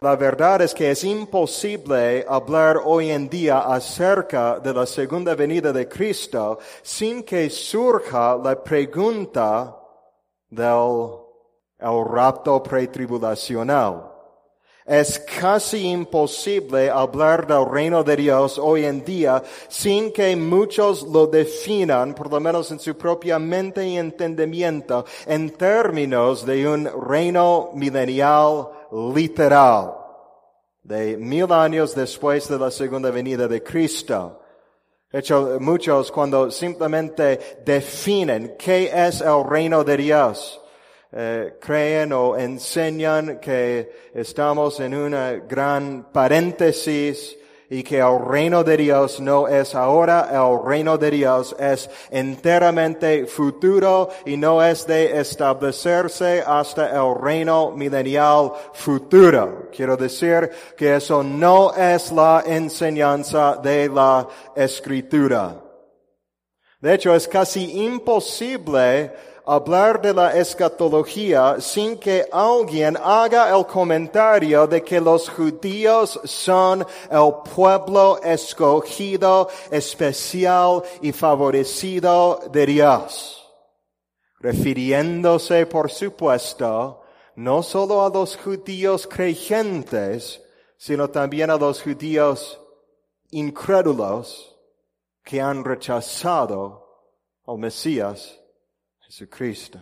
La verdad es que es imposible hablar hoy en día acerca de la segunda venida de Cristo sin que surja la pregunta del el rapto pretribulacional. Es casi imposible hablar del reino de Dios hoy en día sin que muchos lo definan, por lo menos en su propia mente y entendimiento, en términos de un reino milenial literal, de 1000 años después de la segunda venida de Cristo. De hecho, muchos cuando simplemente definen qué es el reino de Dios, creen o enseñan que estamos en una gran paréntesis y que el reino de Dios no es ahora, el reino de Dios es enteramente futuro y no es de establecerse hasta el reino milenial futuro. Quiero decir que eso no es la enseñanza de la Escritura. De hecho, es casi imposible hablar de la escatología sin que alguien haga el comentario de que los judíos son el pueblo escogido, especial y favorecido de Dios. Refiriéndose, por supuesto, no solo a los judíos creyentes, sino también a los judíos incrédulos que han rechazado al Mesías Jesucristo.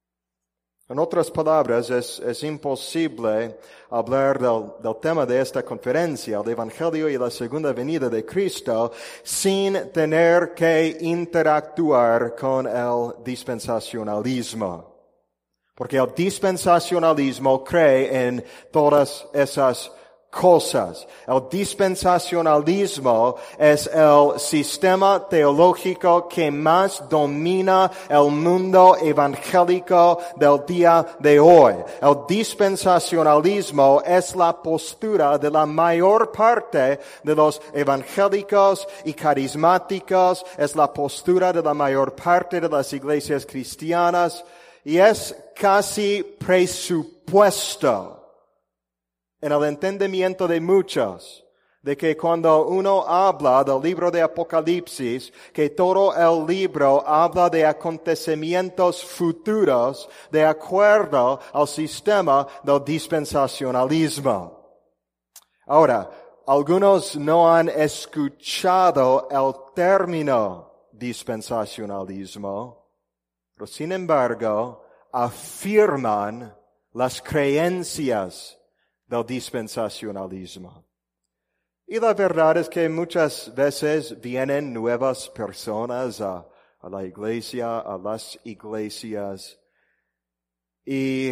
En otras palabras, es imposible hablar del tema de esta conferencia, el Evangelio y la segunda venida de Cristo, sin tener que interactuar con el dispensacionalismo. Porque el dispensacionalismo cree en todas esas cosas. El dispensacionalismo es el sistema teológico que más domina el mundo evangélico del día de hoy. El dispensacionalismo es la postura de la mayor parte de los evangélicos y carismáticos, es la postura de la mayor parte de las iglesias cristianas y es casi presupuesto en el entendimiento de muchos, de que cuando uno habla del libro de Apocalipsis, que todo el libro habla de acontecimientos futuros de acuerdo al sistema del dispensacionalismo. Ahora, algunos no han escuchado el término dispensacionalismo, pero sin embargo afirman las creencias del dispensacionalismo. Y la verdad es que muchas veces vienen nuevas personas a la iglesia, a las iglesias, y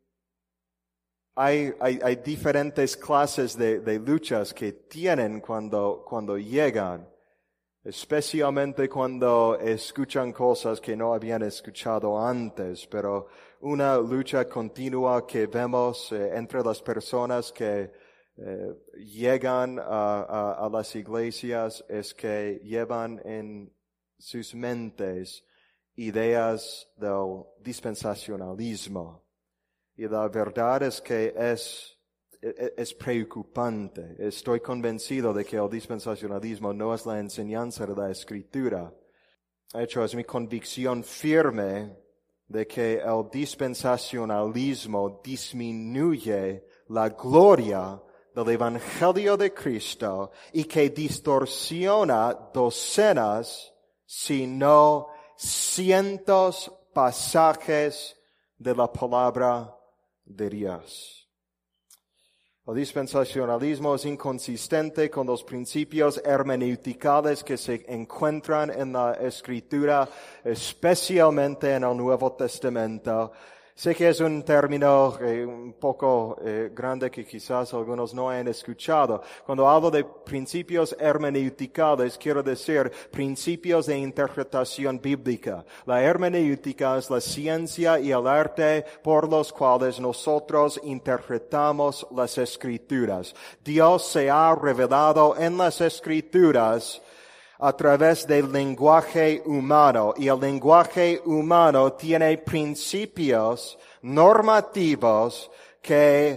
hay diferentes clases de luchas que tienen cuando llegan, especialmente cuando escuchan cosas que no habían escuchado antes, pero una lucha continua que vemos entre las personas que llegan a las iglesias es que llevan en sus mentes ideas del dispensacionalismo. Y la verdad es que es preocupante. Estoy convencido de que el dispensacionalismo no es la enseñanza de la Escritura. De hecho, es mi convicción firme de que el dispensacionalismo disminuye la gloria del Evangelio de Cristo y que distorsiona docenas, si no cientos pasajes de la palabra de Dios. El dispensacionalismo es inconsistente con los principios hermeneuticales que se encuentran en la Escritura, especialmente en el Nuevo Testamento. Sé que es un término un poco grande que quizás algunos no hayan escuchado. Cuando hablo de principios hermeneuticales, quiero decir principios de interpretación bíblica. La hermenéutica es la ciencia y el arte por los cuales nosotros interpretamos las Escrituras. Dios se ha revelado en las Escrituras a través del lenguaje humano, y el lenguaje humano tiene principios normativos que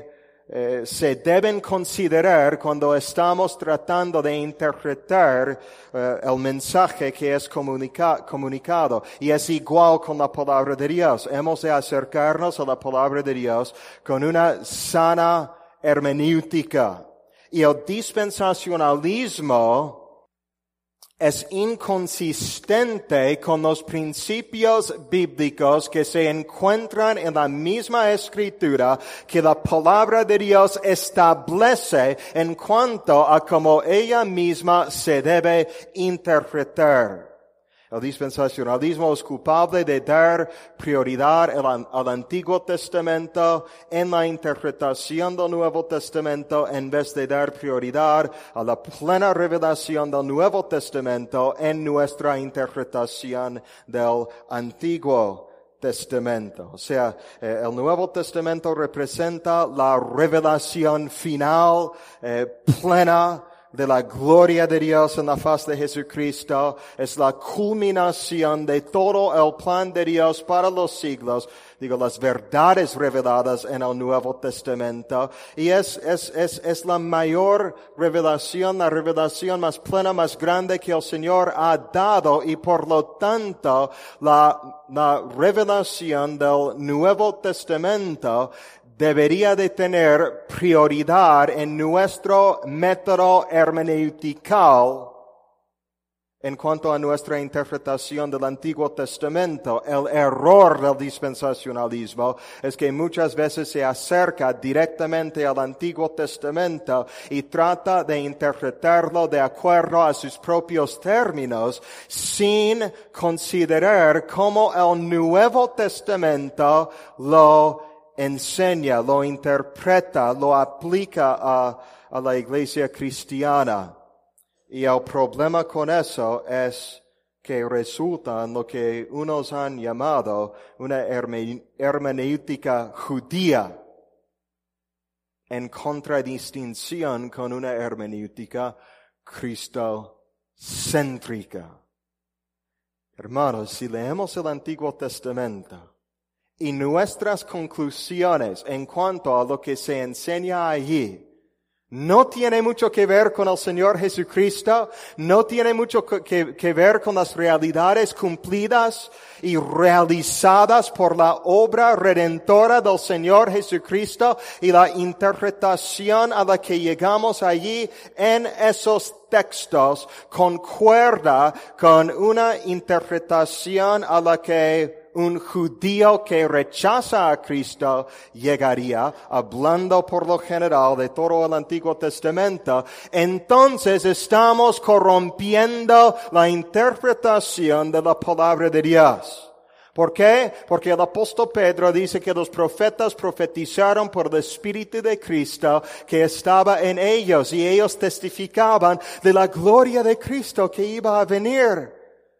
se deben considerar cuando estamos tratando de interpretar el mensaje que es comunicado. Y es igual con la palabra de Dios. Hemos de acercarnos a la palabra de Dios con una sana hermenéutica. Y el dispensacionalismo es inconsistente con los principios bíblicos que se encuentran en la misma escritura que la palabra de Dios establece en cuanto a cómo ella misma se debe interpretar. El dispensacionalismo es culpable de dar prioridad al Antiguo Testamento en la interpretación del Nuevo Testamento en vez de dar prioridad a la plena revelación del Nuevo Testamento en nuestra interpretación del Antiguo Testamento. O sea, el Nuevo Testamento representa la revelación final, plena, de la gloria de Dios en la faz de Jesucristo. Es la culminación de todo el plan de Dios para los siglos. Digo, las verdades reveladas en el Nuevo Testamento. Y es la mayor revelación, la revelación más plena, más grande que el Señor ha dado. Y por lo tanto, la revelación del Nuevo Testamento debería de tener prioridad en nuestro método hermenéutico en cuanto a nuestra interpretación del Antiguo Testamento. El error del dispensacionalismo es que muchas veces se acerca directamente al Antiguo Testamento y trata de interpretarlo de acuerdo a sus propios términos sin considerar cómo el Nuevo Testamento lo enseña, lo interpreta, lo aplica a la iglesia cristiana. Y el problema con eso es que resulta en lo que unos han llamado una hermenéutica judía, en contradistinción con una hermenéutica cristocéntrica. Hermanos, si leemos el Antiguo Testamento, y nuestras conclusiones en cuanto a lo que se enseña allí no tiene mucho que ver con el Señor Jesucristo, no tiene mucho que ver con las realidades cumplidas y realizadas por la obra redentora del Señor Jesucristo y la interpretación a la que llegamos allí en esos textos concuerda con una interpretación a la que un judío que rechaza a Cristo llegaría, hablando por lo general de todo el Antiguo Testamento. Entonces estamos corrompiendo la interpretación de la palabra de Dios. ¿Por qué? Porque el apóstol Pedro dice que los profetas profetizaron por el Espíritu de Cristo que estaba en ellos y ellos testificaban de la gloria de Cristo que iba a venir.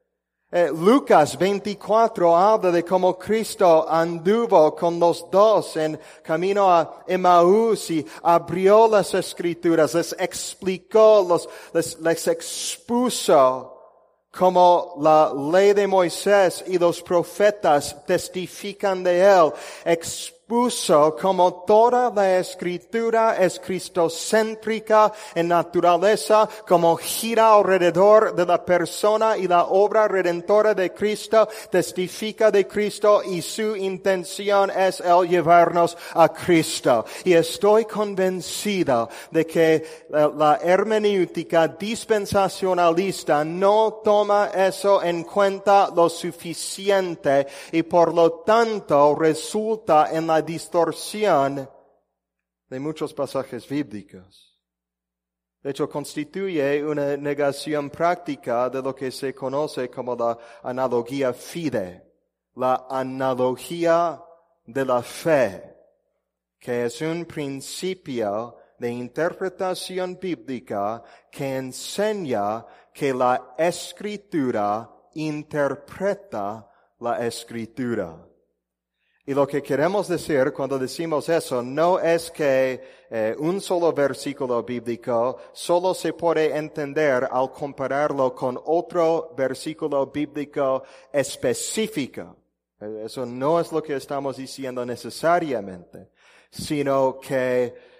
Lucas 24 habla de cómo Cristo anduvo con los dos en camino a Emaús y abrió las Escrituras, les explicó, les expuso como la ley de Moisés y los profetas testifican de él. Expuso como toda la Escritura es cristocéntrica en naturaleza, como gira alrededor de la persona y la obra redentora de Cristo, testifica de Cristo y su intención es el llevarnos a Cristo. Y estoy convencido de que la hermenéutica dispensacionalista no toma eso en cuenta lo suficiente y por lo tanto resulta en la distorsión de muchos pasajes bíblicos. De hecho, constituye una negación práctica de lo que se conoce como la analogía fide, la analogía de la fe, que es un principio de interpretación bíblica que enseña que la Escritura interpreta la Escritura. Y lo que queremos decir cuando decimos eso no es que un solo versículo bíblico solo se puede entender al compararlo con otro versículo bíblico específico. Eso no es lo que estamos diciendo necesariamente, sino que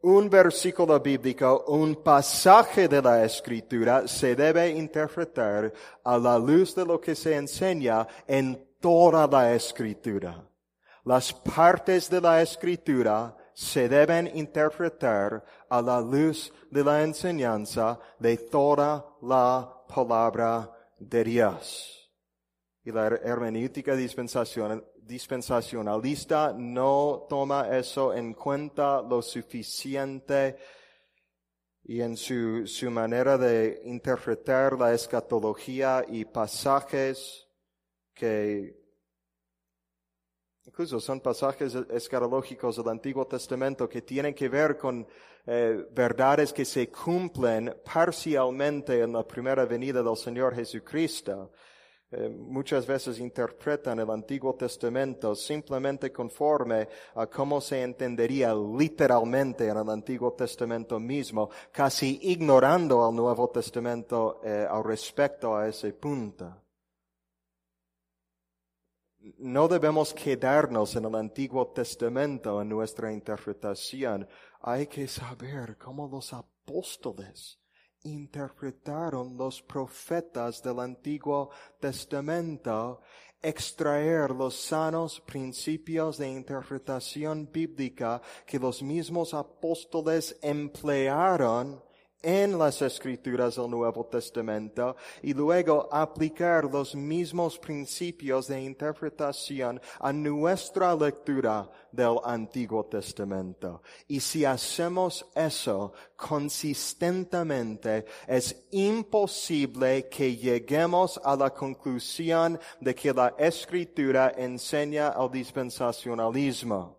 un versículo bíblico, un pasaje de la Escritura se debe interpretar a la luz de lo que se enseña en toda la Escritura. Las partes de la Escritura se deben interpretar a la luz de la enseñanza de toda la palabra de Dios. Y la hermenéutica dispensacionalista no toma eso en cuenta lo suficiente y en su manera de interpretar la escatología y pasajes que incluso son pasajes escatológicos del Antiguo Testamento que tienen que ver con verdades que se cumplen parcialmente en la primera venida del Señor Jesucristo. Muchas veces interpretan el Antiguo Testamento simplemente conforme a cómo se entendería literalmente en el Antiguo Testamento mismo, casi ignorando al Nuevo Testamento al respecto a ese punto. No debemos quedarnos en el Antiguo Testamento en nuestra interpretación. Hay que saber cómo los apóstoles interpretaron los profetas del Antiguo Testamento, extraer los sanos principios de interpretación bíblica que los mismos apóstoles emplearon en las Escrituras del Nuevo Testamento y luego aplicar los mismos principios de interpretación a nuestra lectura del Antiguo Testamento. Y si hacemos eso consistentemente, es imposible que lleguemos a la conclusión de que la Escritura enseña el dispensacionalismo.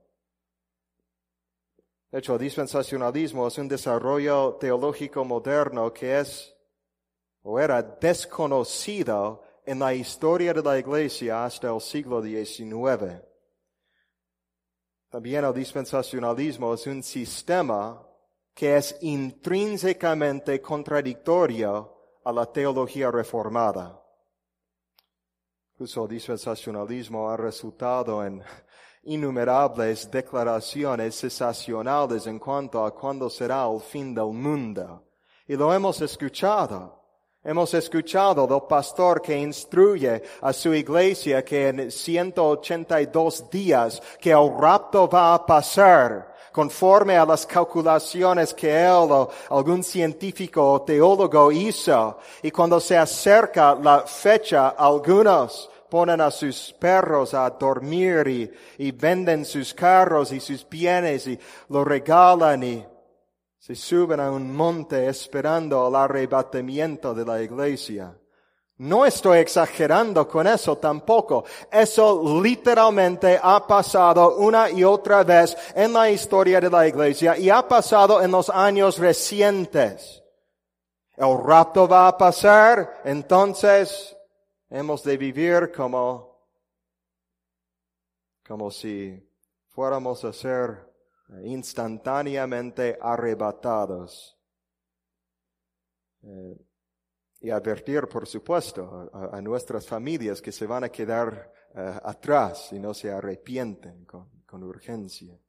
De hecho, el dispensacionalismo es un desarrollo teológico moderno que es o era desconocido en la historia de la Iglesia hasta el siglo XIX. También el dispensacionalismo es un sistema que es intrínsecamente contradictorio a la teología reformada. Incluso el dispensacionalismo ha resultado en innumerables declaraciones sensacionales en cuanto a cuándo será el fin del mundo. Y lo hemos escuchado. Hemos escuchado del pastor que instruye a su iglesia que en 182 días que el rapto va a pasar conforme a las calculaciones que él o algún científico o teólogo hizo. Y cuando se acerca la fecha, algunos ponen a sus perros a dormir y venden sus carros y sus bienes y lo regalan y se suben a un monte esperando el arrebatamiento de la iglesia. No estoy exagerando con eso tampoco. Eso literalmente ha pasado una y otra vez en la historia de la iglesia y ha pasado en los años recientes. El rapto va a pasar, entonces hemos de vivir como si fuéramos a ser instantáneamente arrebatados. Y advertir, por supuesto, a nuestras familias que se van a quedar atrás y no se arrepienten con urgencia.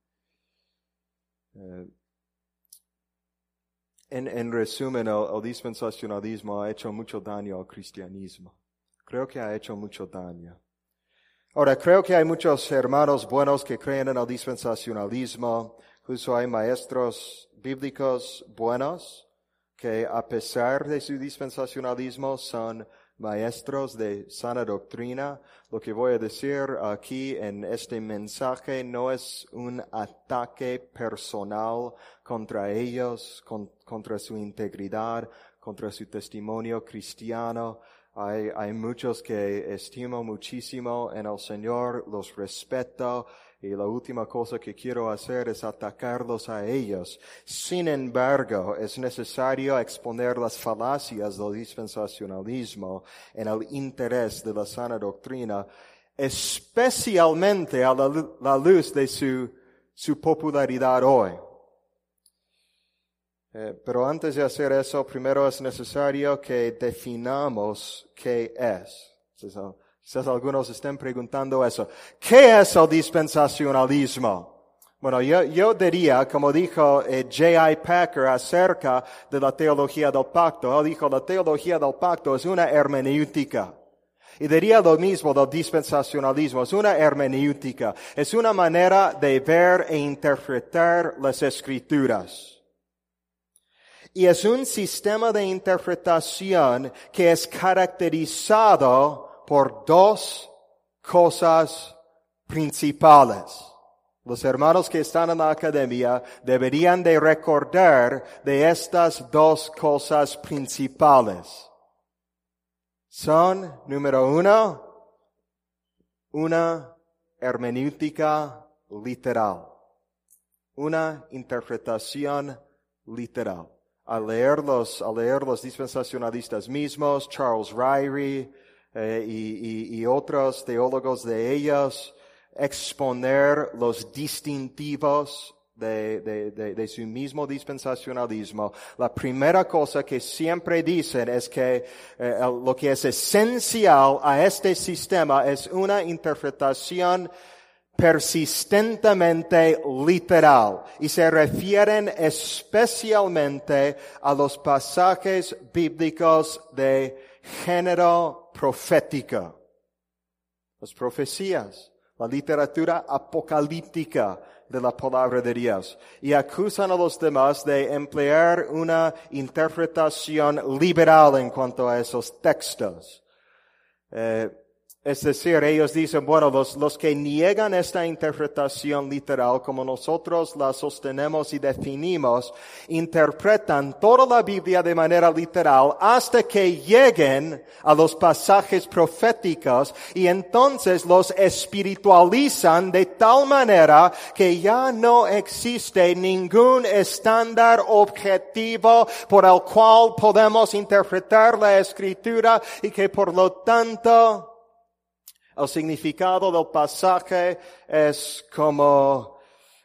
En resumen, el dispensacionalismo ha hecho mucho daño al cristianismo. Creo que ha hecho mucho daño. Ahora, creo que hay muchos hermanos buenos que creen en el dispensacionalismo. Incluso hay maestros bíblicos buenos que a pesar de su dispensacionalismo son maestros de sana doctrina. Lo que voy a decir aquí en este mensaje no es un ataque personal contra ellos, contra su integridad, contra su testimonio cristiano. Hay muchos que estimo muchísimo en el Señor, los respeto, y la última cosa que quiero hacer es atacarlos a ellos. Sin embargo, es necesario exponer las falacias del dispensacionalismo en el interés de la sana doctrina, especialmente a la luz de su popularidad hoy. Pero antes de hacer eso, primero es necesario que definamos qué es. Quizás algunos estén preguntando eso. ¿Qué es el dispensacionalismo? Bueno, yo diría, como dijo J.I. Packer acerca de la teología del pacto, él dijo, la teología del pacto es una hermenéutica. Y diría lo mismo del dispensacionalismo, es una hermenéutica, es una manera de ver e interpretar las Escrituras. Y es un sistema de interpretación que es caracterizado por dos cosas principales. Los hermanos que están en la academia deberían de recordar de estas dos cosas principales. Son, número uno, una hermenéutica literal. Una interpretación literal. Al leer los dispensacionalistas mismos, Charles Ryrie y otros teólogos de ellos, exponer los distintivos de su mismo dispensacionalismo, la primera cosa que siempre dicen es que lo que es esencial a este sistema es una interpretación persistentemente literal, y se refieren especialmente a los pasajes bíblicos de género profético, las profecías, la literatura apocalíptica de la palabra de Dios, y acusan a los demás de emplear una interpretación liberal en cuanto a esos textos. Es decir, ellos dicen, bueno, los que niegan esta interpretación literal, como nosotros la sostenemos y definimos, interpretan toda la Biblia de manera literal hasta que lleguen a los pasajes proféticos y entonces los espiritualizan de tal manera que ya no existe ningún estándar objetivo por el cual podemos interpretar la Escritura y que por lo tanto el significado del pasaje es como,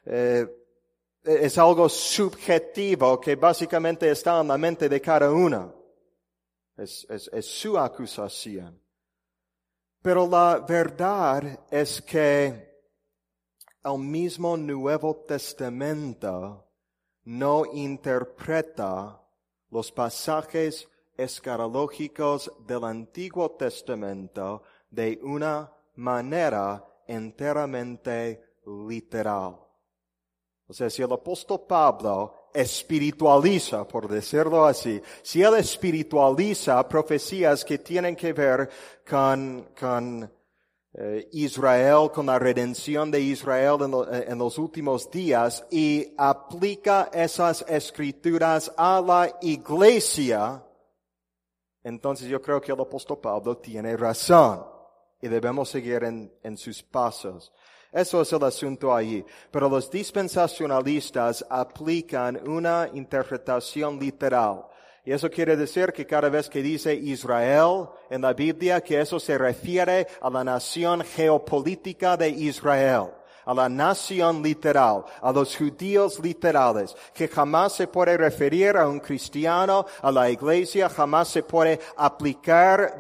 es algo subjetivo que básicamente está en la mente de cada uno. Es su acusación. Pero la verdad es que el mismo Nuevo Testamento no interpreta los pasajes escatológicos del Antiguo Testamento de una manera enteramente literal. O sea, si el apóstol Pablo espiritualiza, por decirlo así, si él espiritualiza profecías que tienen que ver con Israel, con la redención de Israel en los últimos días, y aplica esas escrituras a la iglesia, entonces yo creo que el apóstol Pablo tiene razón. Y debemos seguir en sus pasos. Eso es el asunto allí. Pero los dispensacionalistas aplican una interpretación literal. Y eso quiere decir que cada vez que dice Israel en la Biblia, que eso se refiere a la nación geopolítica de Israel, a la nación literal, a los judíos literales, que jamás se puede referir a un cristiano, a la iglesia, jamás se puede aplicar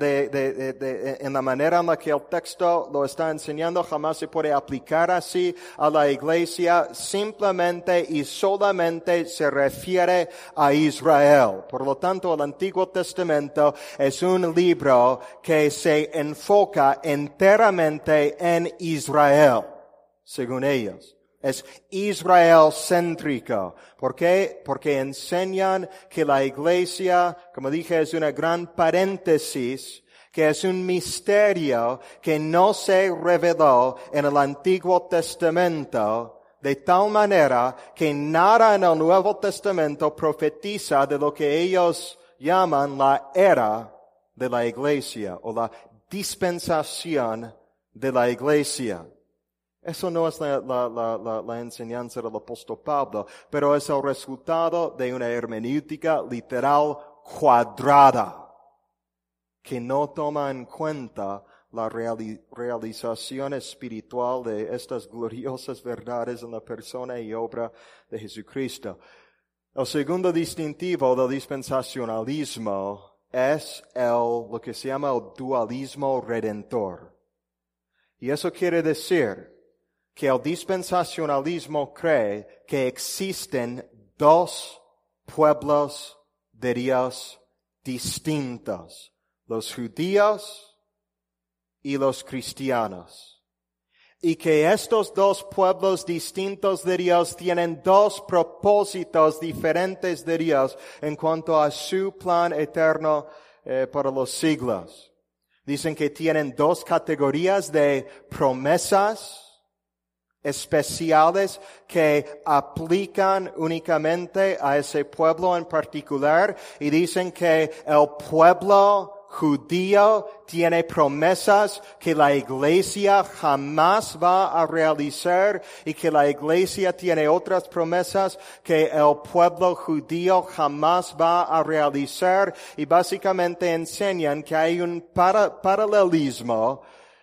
en la manera en la que el texto lo está enseñando, jamás se puede aplicar así a la iglesia, simplemente y solamente se refiere a Israel. Por lo tanto, el Antiguo Testamento es un libro que se enfoca enteramente en Israel. Según ellos. Es Israel céntrico. ¿Por qué? Porque enseñan que la iglesia, como dije, es una gran paréntesis, que es un misterio que no se reveló en el Antiguo Testamento, de tal manera que nada en el Nuevo Testamento profetiza de lo que ellos llaman la era de la iglesia o la dispensación de la iglesia. Eso no es la enseñanza del apóstol Pablo, pero es el resultado de una hermenéutica literal cuadrada, que no toma en cuenta la realización espiritual de estas gloriosas verdades en la persona y obra de Jesucristo. El segundo distintivo del dispensacionalismo es lo que se llama el dualismo redentor. Y eso quiere decir que el dispensacionalismo cree que existen dos pueblos de Dios distintos, los judíos y los cristianos. Y que estos dos pueblos distintos de Dios tienen dos propósitos diferentes de Dios en cuanto a su plan eterno para los siglos. Dicen que tienen dos categorías de promesas especiales que aplican únicamente a ese pueblo en particular, y dicen que el pueblo judío tiene promesas que la iglesia jamás va a realizar, y que la iglesia tiene otras promesas que el pueblo judío jamás va a realizar, y básicamente enseñan que hay un paralelismo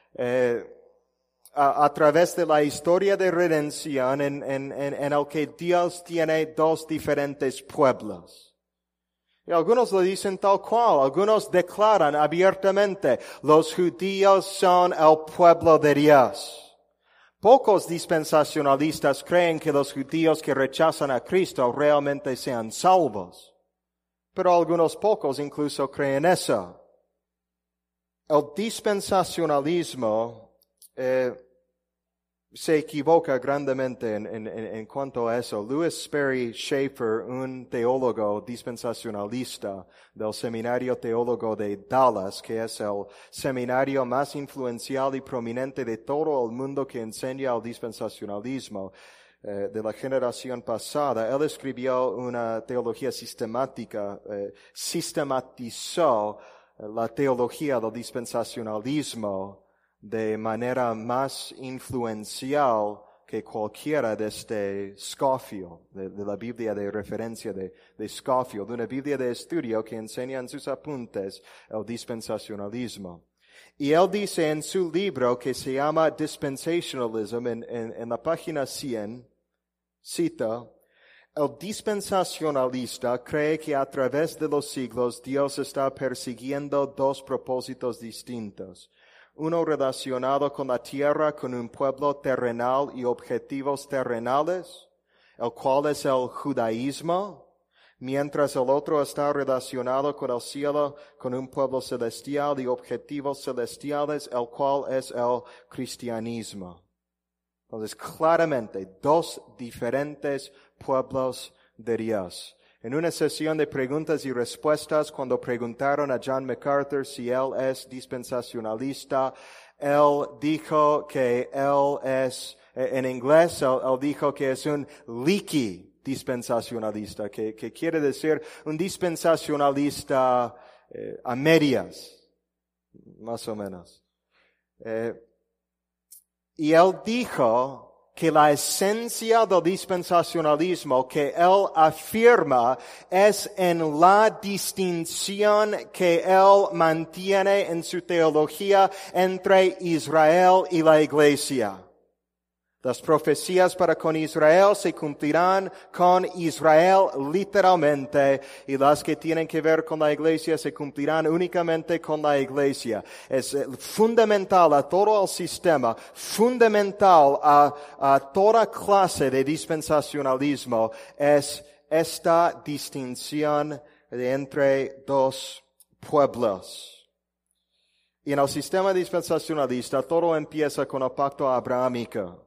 a través de la historia de redención en el que Dios tiene dos diferentes pueblos. Y algunos lo dicen tal cual, algunos declaran abiertamente, los judíos son el pueblo de Dios. Pocos dispensacionalistas creen que los judíos que rechazan a Cristo realmente sean salvos, pero algunos pocos incluso creen eso. El dispensacionalismo se equivoca grandemente en cuanto a eso. Lewis Sperry Chafer, un teólogo dispensacionalista del Seminario Teólogo de Dallas, que es el seminario más influencial y prominente de todo el mundo que enseña el dispensacionalismo de la generación pasada, él escribió una teología sistemática, sistematizó la teología del dispensacionalismo de manera más influencial que cualquiera desde Scofield, de la Biblia de referencia de Scofield, de una Biblia de estudio que enseña en sus apuntes el dispensacionalismo. Y él dice en su libro que se llama Dispensationalism, en la página 100, cita, el dispensacionalista cree que a través de los siglos Dios está persiguiendo dos propósitos distintos. Uno relacionado con la tierra, con un pueblo terrenal y objetivos terrenales, el cual es el judaísmo, mientras el otro está relacionado con el cielo, con un pueblo celestial y objetivos celestiales, el cual es el cristianismo. Entonces, claramente, dos diferentes pueblos de Dios. En una sesión de preguntas y respuestas, cuando preguntaron a John MacArthur si él es dispensacionalista, él dijo que él es, en inglés, él dijo que es un leaky dispensacionalista, que quiere decir un dispensacionalista a medias, más o menos. Y él dijo que la esencia del dispensacionalismo que él afirma es en la distinción que él mantiene en su teología entre Israel y la iglesia. Las profecías para con Israel se cumplirán con Israel literalmente, y las que tienen que ver con la iglesia se cumplirán únicamente con la iglesia. Es fundamental a todo el sistema, fundamental a toda clase de dispensacionalismo, es esta distinción entre dos pueblos. Y en el sistema dispensacionalista todo empieza con el pacto abrahámico.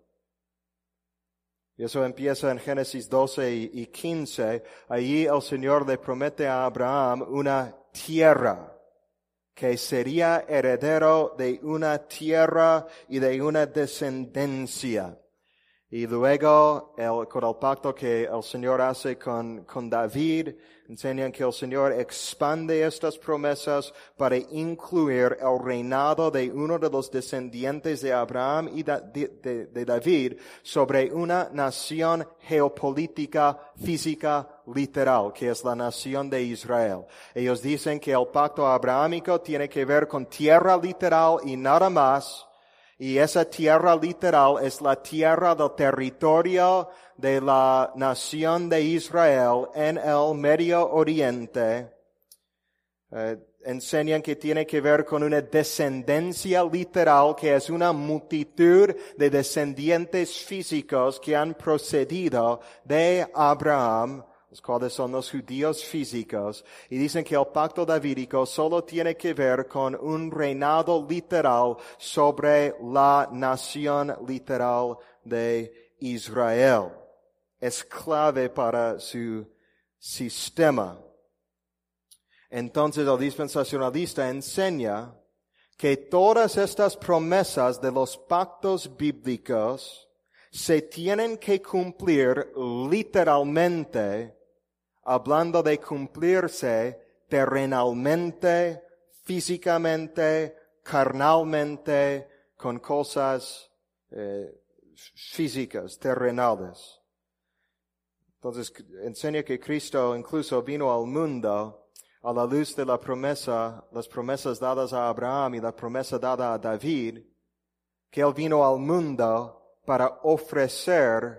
Y eso empieza en Génesis 12 y 15. Allí el Señor le promete a Abraham una tierra, que sería heredero de una tierra y de una descendencia. Y luego, con el pacto que el Señor hace con David, enseñan que el Señor expande estas promesas para incluir el reinado de uno de los descendientes de Abraham y de David sobre una nación geopolítica, física, literal, que es la nación de Israel. Ellos dicen que el pacto abrahámico tiene que ver con tierra literal y nada más. Y esa tierra literal es la tierra del territorio de la nación de Israel en el Medio Oriente. enseñan que tiene que ver con una descendencia literal, que es una multitud de descendientes físicos que han procedido de Abraham, los cuales son los judíos físicos, y dicen que el pacto davídico solo tiene que ver con un reinado literal sobre la nación literal de Israel. Es clave para su sistema. Entonces el dispensacionalista enseña que todas estas promesas de los pactos bíblicos se tienen que cumplir literalmente, hablando de cumplirse terrenalmente, físicamente, carnalmente, con cosas físicas, terrenales. Entonces enseña que Cristo incluso vino al mundo a la luz de la promesa, las promesas dadas a Abraham y la promesa dada a David, que Él vino al mundo para ofrecer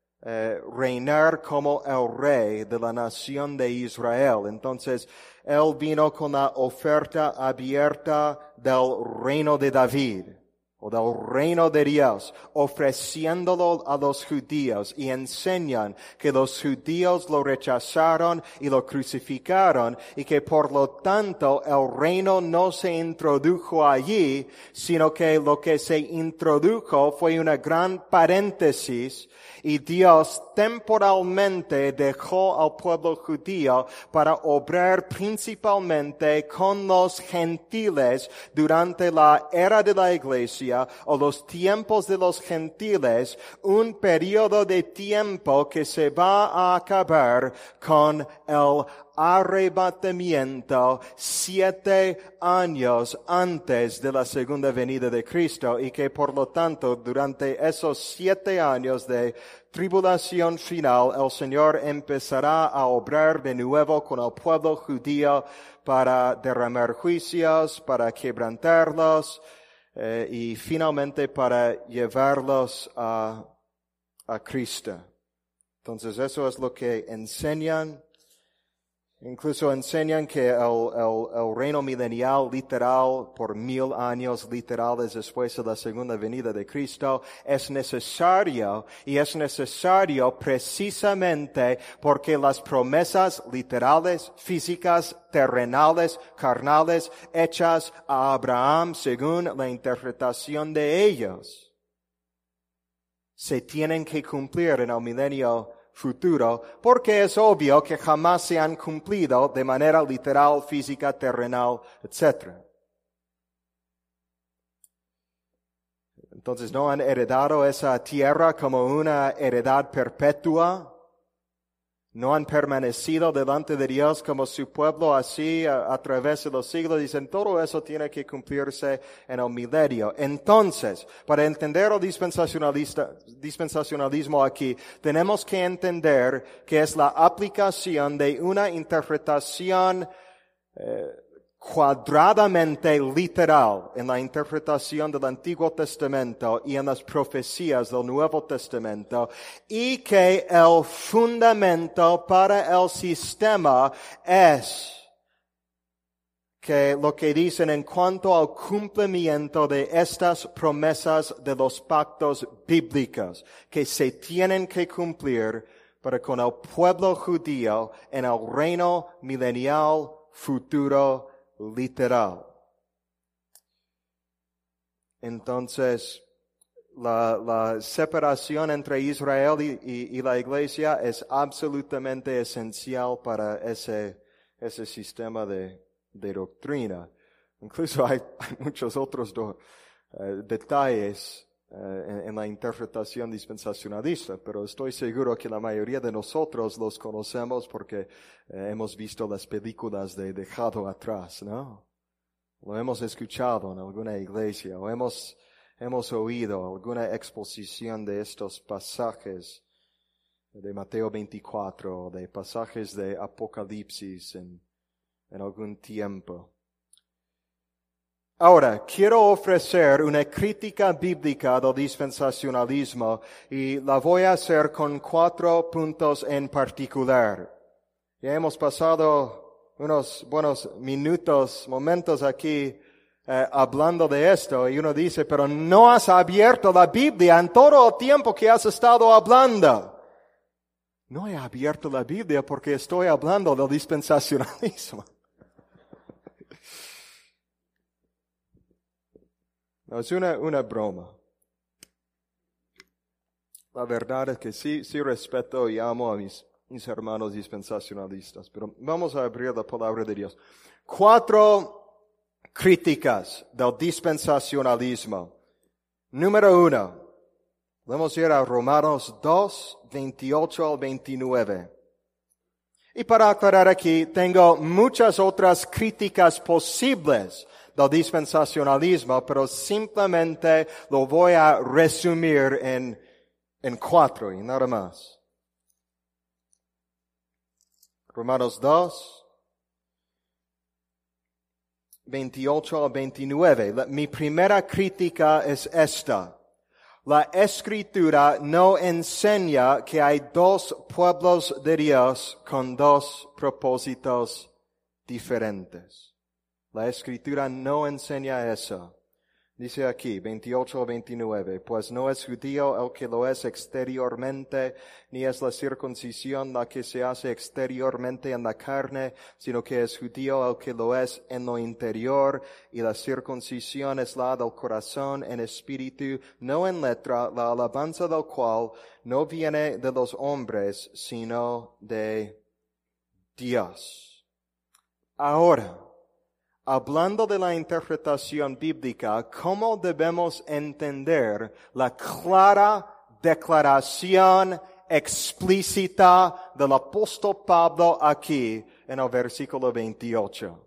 reinar como el rey de la nación de Israel. Entonces, Él vino con la oferta abierta del reino de David, o del reino de Dios, ofreciéndolo a los judíos, y enseñan que los judíos lo rechazaron y lo crucificaron, y que por lo tanto el reino no se introdujo allí, sino que lo que se introdujo fue una gran paréntesis, y Dios temporalmente dejó al pueblo judío para obrar principalmente con los gentiles durante la era de la iglesia o los tiempos de los gentiles, un periodo de tiempo que se va a acabar con el arrebatamiento 7 años antes de la segunda venida de Cristo, y que por lo tanto durante esos 7 años de tribulación final el Señor empezará a obrar de nuevo con el pueblo judío para derramar juicios, para quebrantarlos y finalmente para llevarlos a Cristo. Entonces eso es lo que enseñan. Incluso enseñan que el reino milenial literal por 1000 años literales después de la segunda venida de Cristo es necesario, y es necesario precisamente porque las promesas literales, físicas, terrenales, carnales, hechas a Abraham según la interpretación de ellos, se tienen que cumplir en el milenio futuro, porque es obvio que jamás se han cumplido de manera literal, física, terrenal, etc. Entonces no han heredado esa tierra como una heredad perpetua. No han permanecido delante de Dios como su pueblo así a través de los siglos. Dicen, todo eso tiene que cumplirse en el milenio. Entonces, para entender el dispensacionalismo aquí, tenemos que entender que es la aplicación de una interpretación cuadradamente literal en la interpretación del Antiguo Testamento y en las profecías del Nuevo Testamento, y que el fundamento para el sistema es que lo que dicen en cuanto al cumplimiento de estas promesas de los pactos bíblicos, que se tienen que cumplir para con el pueblo judío en el reino milenial futuro literal. Entonces, la separación entre Israel y la iglesia es absolutamente esencial para ese sistema de doctrina. Incluso hay muchos otros detalles en la interpretación dispensacionalista, pero estoy seguro que la mayoría de nosotros los conocemos porque hemos visto las películas de Dejado Atrás, ¿no? Lo hemos escuchado en alguna iglesia, o hemos oído alguna exposición de estos pasajes de Mateo 24, de pasajes de Apocalipsis en algún tiempo. Ahora, quiero ofrecer una crítica bíblica del dispensacionalismo y la voy a hacer con 4 puntos en particular. Ya hemos pasado unos buenos momentos aquí hablando de esto, y uno dice, pero no has abierto la Biblia en todo el tiempo que has estado hablando. No he abierto la Biblia porque estoy hablando del dispensacionalismo. No, es una broma. La verdad es que sí respeto y amo a mis hermanos dispensacionalistas, pero vamos a abrir la palabra de Dios. 4 críticas del dispensacionalismo. Número 1. Vamos a ir a Romanos 2, 28 al 29. Y para aclarar aquí, tengo muchas otras críticas posibles del dispensacionalismo, pero simplemente lo voy a resumir en 4 y nada más. Romanos 2, 28 al 29. Mi primera crítica es esta. La Escritura no enseña que hay 2 pueblos de Dios con 2 propósitos diferentes. La Escritura no enseña eso. Dice aquí, 28 al 29, pues no es judío el que lo es exteriormente, ni es la circuncisión la que se hace exteriormente en la carne, sino que es judío el que lo es en lo interior, y la circuncisión es la del corazón en espíritu, no en letra, la alabanza del cual no viene de los hombres, sino de Dios. Ahora, hablando de la interpretación bíblica, ¿cómo debemos entender la clara declaración explícita del apóstol Pablo aquí en el versículo 28?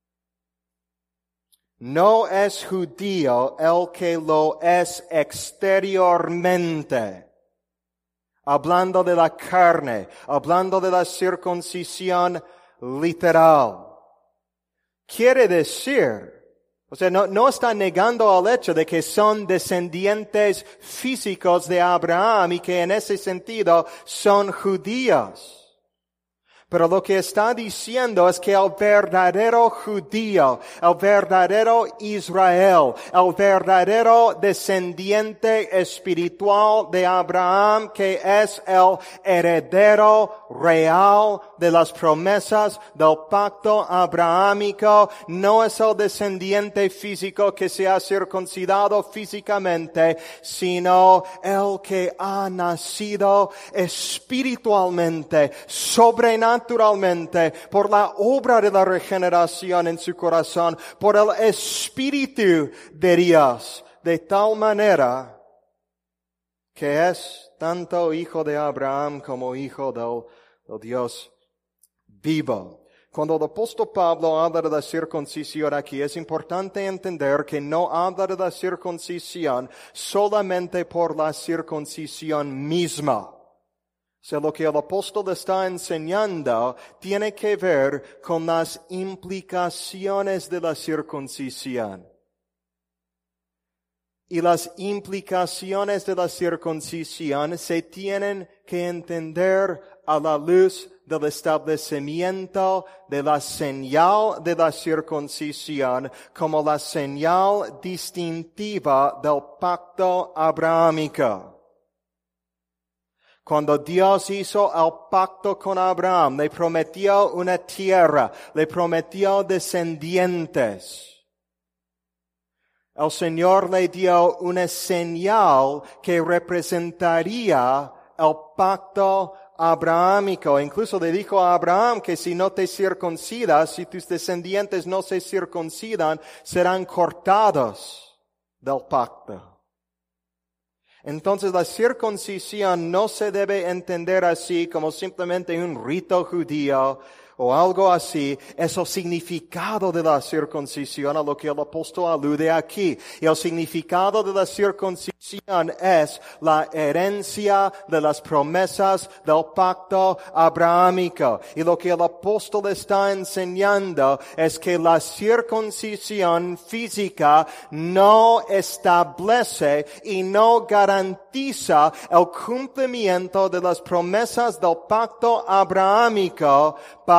No es judío el que lo es exteriormente. Hablando de la carne, hablando de la circuncisión literal. Quiere decir, no está negando el hecho de que son descendientes físicos de Abraham y que en ese sentido son judíos. Pero lo que está diciendo es que el verdadero judío, el verdadero Israel, el verdadero descendiente espiritual de Abraham, que es el heredero real de las promesas del pacto abrahámico, no es el descendiente físico que se ha circuncidado físicamente, sino el que ha nacido espiritualmente, sobrenaturalmente, por la obra de la regeneración en su corazón, por el Espíritu de Dios, de tal manera que es tanto hijo de Abraham como hijo del Dios vivo. Cuando el apóstol Pablo habla de la circuncisión aquí, es importante entender que no habla de la circuncisión solamente por la circuncisión misma. O sea, lo que el apóstol está enseñando tiene que ver con las implicaciones de la circuncisión. Y las implicaciones de la circuncisión se tienen que entender a la luz del establecimiento de la señal de la circuncisión como la señal distintiva del pacto abrahámico. Cuando Dios hizo el pacto con Abraham, le prometió una tierra, le prometió descendientes. El Señor le dio una señal que representaría el pacto abrahámico. Incluso le dijo a Abraham que si no te circuncidas, si tus descendientes no se circuncidan, serán cortados del pacto. Entonces la circuncisión no se debe entender así como simplemente un rito judío o algo así. Es el significado de la circuncisión a lo que el apóstol alude aquí. Y el significado de la circuncisión es la herencia de las promesas del pacto abrahámico. Y lo que el apóstol está enseñando es que la circuncisión física no establece y no garantiza el cumplimiento de las promesas del pacto abrahámico para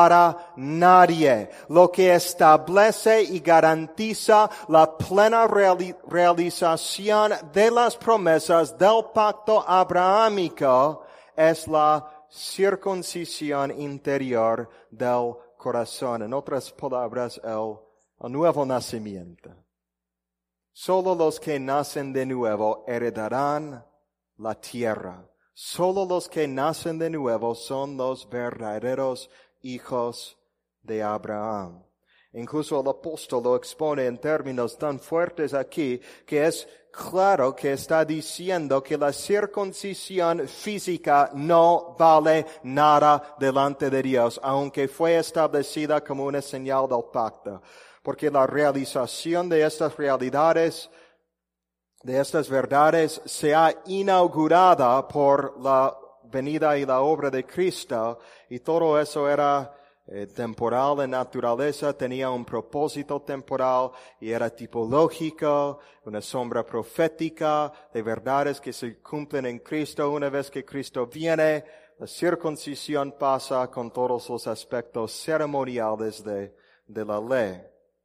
para nadie, lo que establece y garantiza la plena realización de las promesas del pacto abrahámico es la circuncisión interior del corazón. En otras palabras, el nuevo nacimiento. Solo los que nacen de nuevo heredarán la tierra. Solo los que nacen de nuevo son los verdaderos hijos de Abraham. Incluso el apóstol lo expone en términos tan fuertes aquí que es claro que está diciendo que la circuncisión física no vale nada delante de Dios, aunque fue establecida como una señal del pacto. Porque la realización de estas realidades, de estas verdades, se ha inaugurada por la venida y la obra de Cristo, y todo eso era temporal en naturaleza, tenía un propósito temporal y era tipológico, una sombra profética de verdades que se cumplen en Cristo. Una vez que Cristo viene, la circuncisión pasa con todos los aspectos ceremoniales de la ley.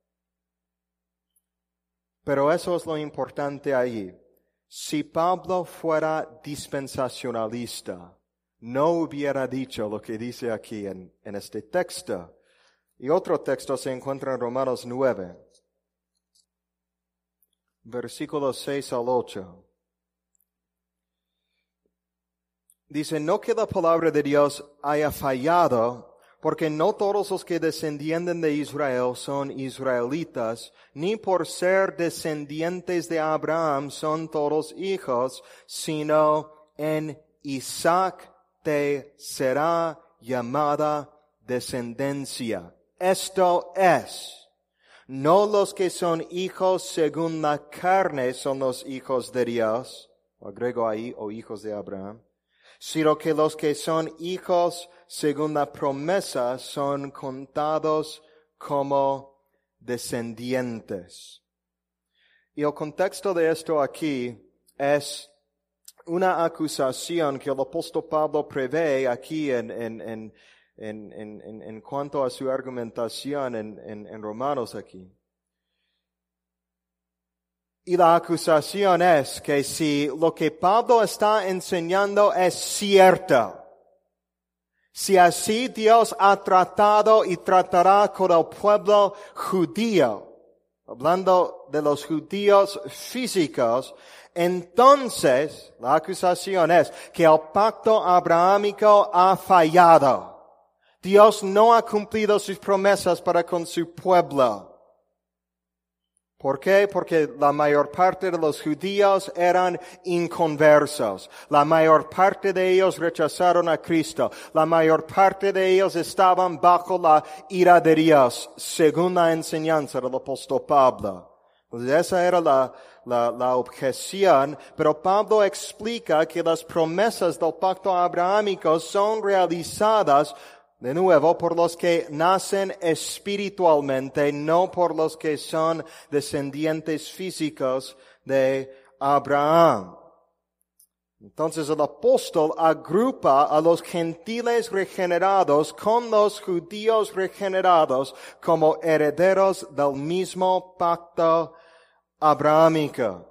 Pero eso es lo importante ahí. Si Pablo fuera dispensacionalista, no hubiera dicho lo que dice aquí en este texto. Y otro texto se encuentra en Romanos 9, versículos 6 al 8. Dice, no que la palabra de Dios haya fallado, porque no todos los que descienden de Israel son israelitas, ni por ser descendientes de Abraham son todos hijos, sino en Isaac te será llamada descendencia. Esto es, no los que son hijos según la carne son los hijos de Dios, o agrego ahí, o hijos de Abraham, sino que los que son hijos según la promesa son contados como descendientes. Y el contexto de esto aquí es una acusación que el apóstol Pablo prevé aquí en cuanto a su argumentación en Romanos aquí. Y la acusación es que si lo que Pablo está enseñando es cierto, si así Dios ha tratado y tratará con el pueblo judío, hablando de los judíos físicos, entonces la acusación es que el pacto abrahámico ha fallado. Dios no ha cumplido sus promesas para con su pueblo. ¿Por qué? Porque la mayor parte de los judíos eran inconversos. La mayor parte de ellos rechazaron a Cristo. La mayor parte de ellos estaban bajo la ira de Dios, según la enseñanza del apóstol Pablo. Entonces esa era la objeción, pero Pablo explica que las promesas del pacto abrahámico son realizadas de nuevo, por los que nacen espiritualmente, no por los que son descendientes físicos de Abraham. Entonces el apóstol agrupa a los gentiles regenerados con los judíos regenerados como herederos del mismo pacto abrahámico.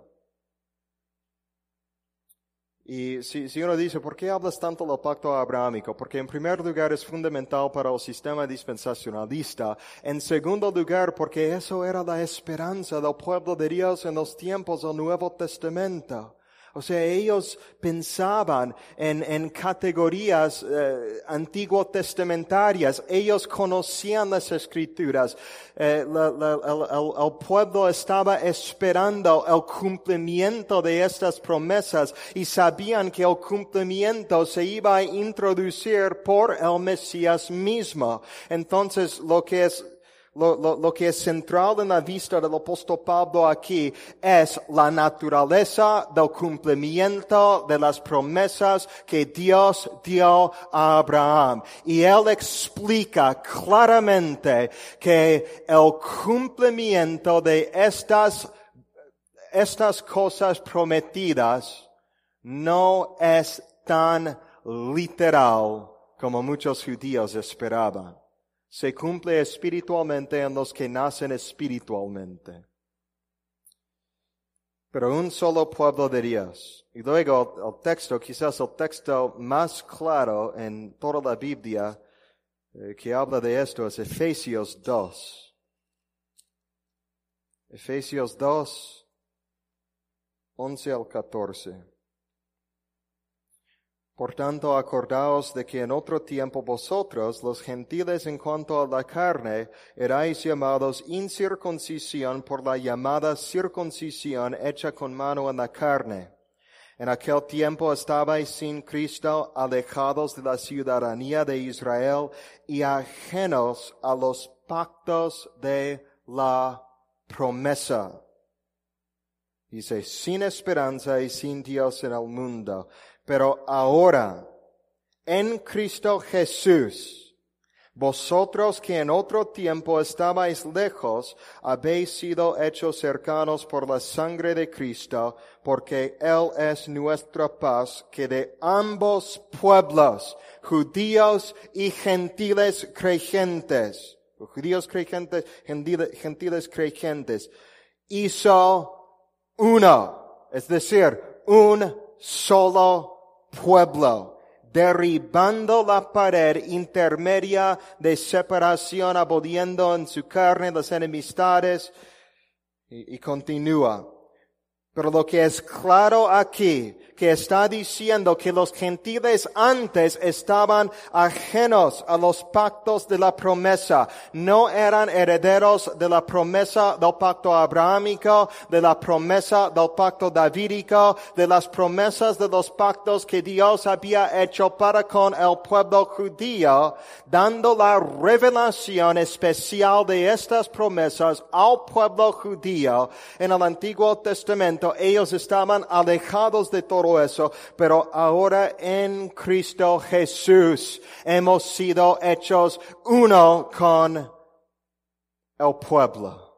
Y si uno dice, ¿por qué hablas tanto del pacto abrahámico? Porque en primer lugar es fundamental para el sistema dispensacionalista. En segundo lugar, porque eso era la esperanza del pueblo de Dios en los tiempos del Nuevo Testamento. O sea, ellos pensaban en categorías antiguo testamentarias. Ellos conocían las Escrituras. El pueblo estaba esperando el cumplimiento de estas promesas y sabían que el cumplimiento se iba a introducir por el Mesías mismo. Entonces, lo que es central en la vista del apóstol Pablo aquí es la naturaleza del cumplimiento de las promesas que Dios dio a Abraham. Y él explica claramente que el cumplimiento de estas cosas prometidas no es tan literal como muchos judíos esperaban, se cumple espiritualmente en los que nacen espiritualmente. Pero un solo pueblo de Dios. Y luego el texto, quizás el texto más claro en toda la Biblia que habla de esto es Efesios 2. Efesios 2, 11 al 14. Por tanto, acordaos de que en otro tiempo vosotros, los gentiles en cuanto a la carne, erais llamados incircuncisión por la llamada circuncisión hecha con mano en la carne. En aquel tiempo estabais sin Cristo, alejados de la ciudadanía de Israel y ajenos a los pactos de la promesa. Dice, sin esperanza y sin Dios en el mundo. Pero ahora, en Cristo Jesús, vosotros que en otro tiempo estabais lejos, habéis sido hechos cercanos por la sangre de Cristo, porque Él es nuestra paz, que de ambos pueblos, judíos y gentiles creyentes, gentiles creyentes, hizo uno, es decir, un solo pueblo, derribando la pared intermedia de separación, aboliendo en su carne las enemistades, y continúa. Pero lo que es claro aquí, que está diciendo que los gentiles antes estaban ajenos a los pactos de la promesa. No eran herederos de la promesa del pacto abrahámico, de la promesa del pacto davídico, de las promesas de los pactos que Dios había hecho para con el pueblo judío, dando la revelación especial de estas promesas al pueblo judío en el Antiguo Testamento. Ellos estaban alejados de todo eso, pero ahora en Cristo Jesús hemos sido hechos uno con el pueblo.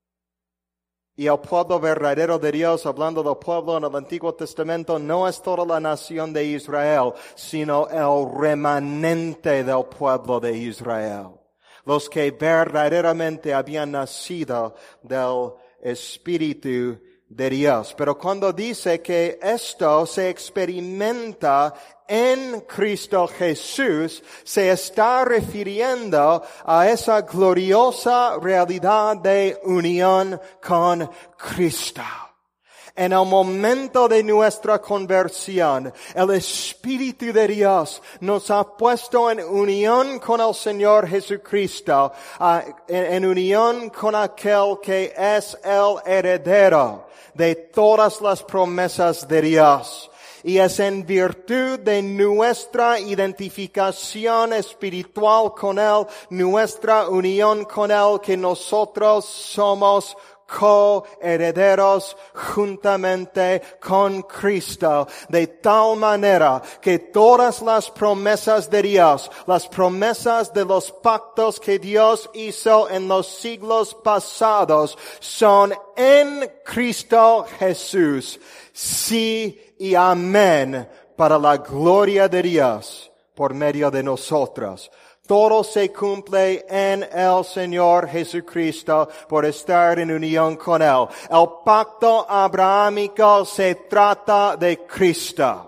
Y el pueblo verdadero de Dios, hablando del pueblo en el Antiguo Testamento, no es toda la nación de Israel, sino el remanente del pueblo de Israel. Los que verdaderamente habían nacido del Espíritu de Dios. Pero cuando dice que esto se experimenta en Cristo Jesús, se está refiriendo a esa gloriosa realidad de unión con Cristo. En el momento de nuestra conversión, el Espíritu de Dios nos ha puesto en unión con el Señor Jesucristo, en unión con aquel que es el heredero de todas las promesas de Dios. Y es en virtud de nuestra identificación espiritual con Él, nuestra unión con Él, que nosotros somos coherederos juntamente con Cristo, de tal manera que todas las promesas de Dios, las promesas de los pactos que Dios hizo en los siglos pasados, son en Cristo Jesús. Sí y amén, para la gloria de Dios por medio de nosotros. Todo se cumple en el Señor Jesucristo por estar en unión con Él. El pacto abrahámico se trata de Cristo.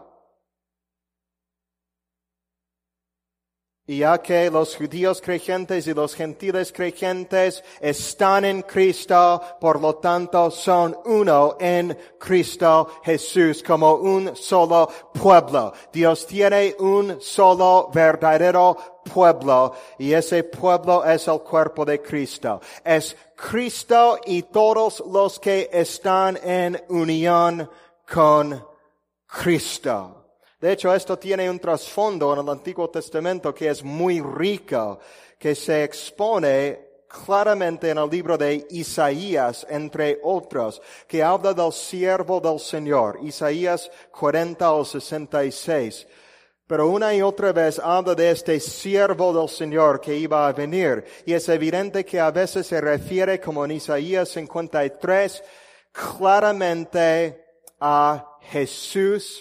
Y ya que los judíos creyentes y los gentiles creyentes están en Cristo, por lo tanto son uno en Cristo Jesús, como un solo pueblo. Dios tiene un solo verdadero pueblo, y ese pueblo es el cuerpo de Cristo. Es Cristo y todos los que están en unión con Cristo. De hecho, esto tiene un trasfondo en el Antiguo Testamento que es muy rico, que se expone claramente en el libro de Isaías, entre otros, que habla del siervo del Señor, Isaías 40 o 66. Pero una y otra vez habla de este siervo del Señor que iba a venir. Y es evidente que a veces se refiere, como en Isaías 53, claramente a Jesús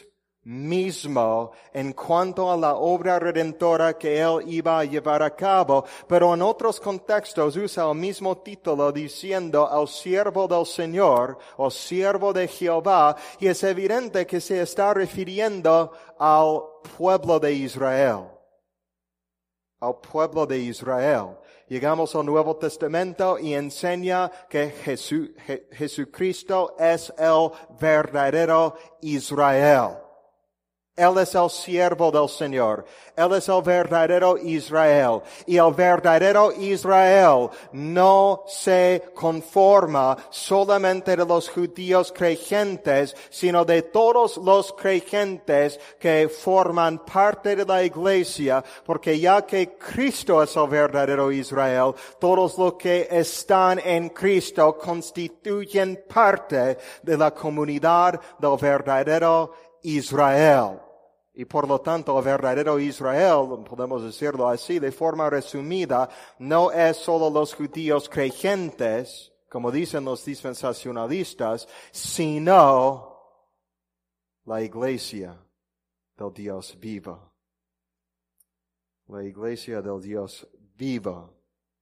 mismo en cuanto a la obra redentora que Él iba a llevar a cabo, pero en otros contextos usa el mismo título diciendo el siervo del Señor o siervo de Jehová, y es evidente que se está refiriendo al pueblo de Israel. Al pueblo de Israel. Llegamos al Nuevo Testamento y enseña que Jesucristo es el verdadero Israel. Él es el siervo del Señor. Él es el verdadero Israel. Y el verdadero Israel no se conforma solamente de los judíos creyentes, sino de todos los creyentes que forman parte de la iglesia, porque ya que Cristo es el verdadero Israel, todos los que están en Cristo constituyen parte de la comunidad del verdadero Israel. Y por lo tanto, el verdadero Israel, podemos decirlo así, de forma resumida, no es solo los judíos creyentes, como dicen los dispensacionalistas, sino la iglesia del Dios vivo. La iglesia del Dios vivo.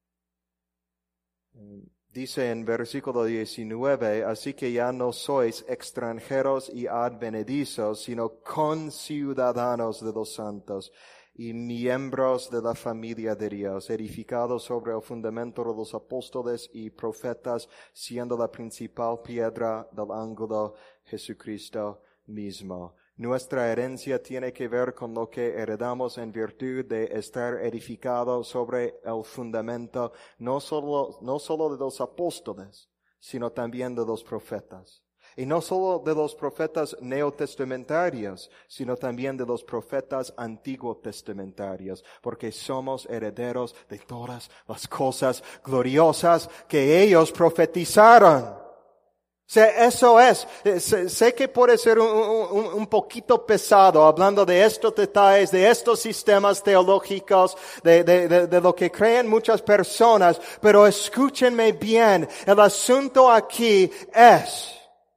Dice en versículo 19, así que ya no sois extranjeros y advenedizos, sino conciudadanos de los santos y miembros de la familia de Dios, edificados sobre el fundamento de los apóstoles y profetas, siendo la principal piedra del ángulo Jesucristo mismo. Nuestra herencia tiene que ver con lo que heredamos en virtud de estar edificado sobre el fundamento no solo de los apóstoles, sino también de los profetas. Y no solo de los profetas neotestamentarios, sino también de los profetas antiguotestamentarios, porque somos herederos de todas las cosas gloriosas que ellos profetizaron. Eso es. Sé que puede ser un poquito pesado hablando de estos detalles, de estos sistemas teológicos, de lo que creen muchas personas, pero escúchenme bien. El asunto aquí es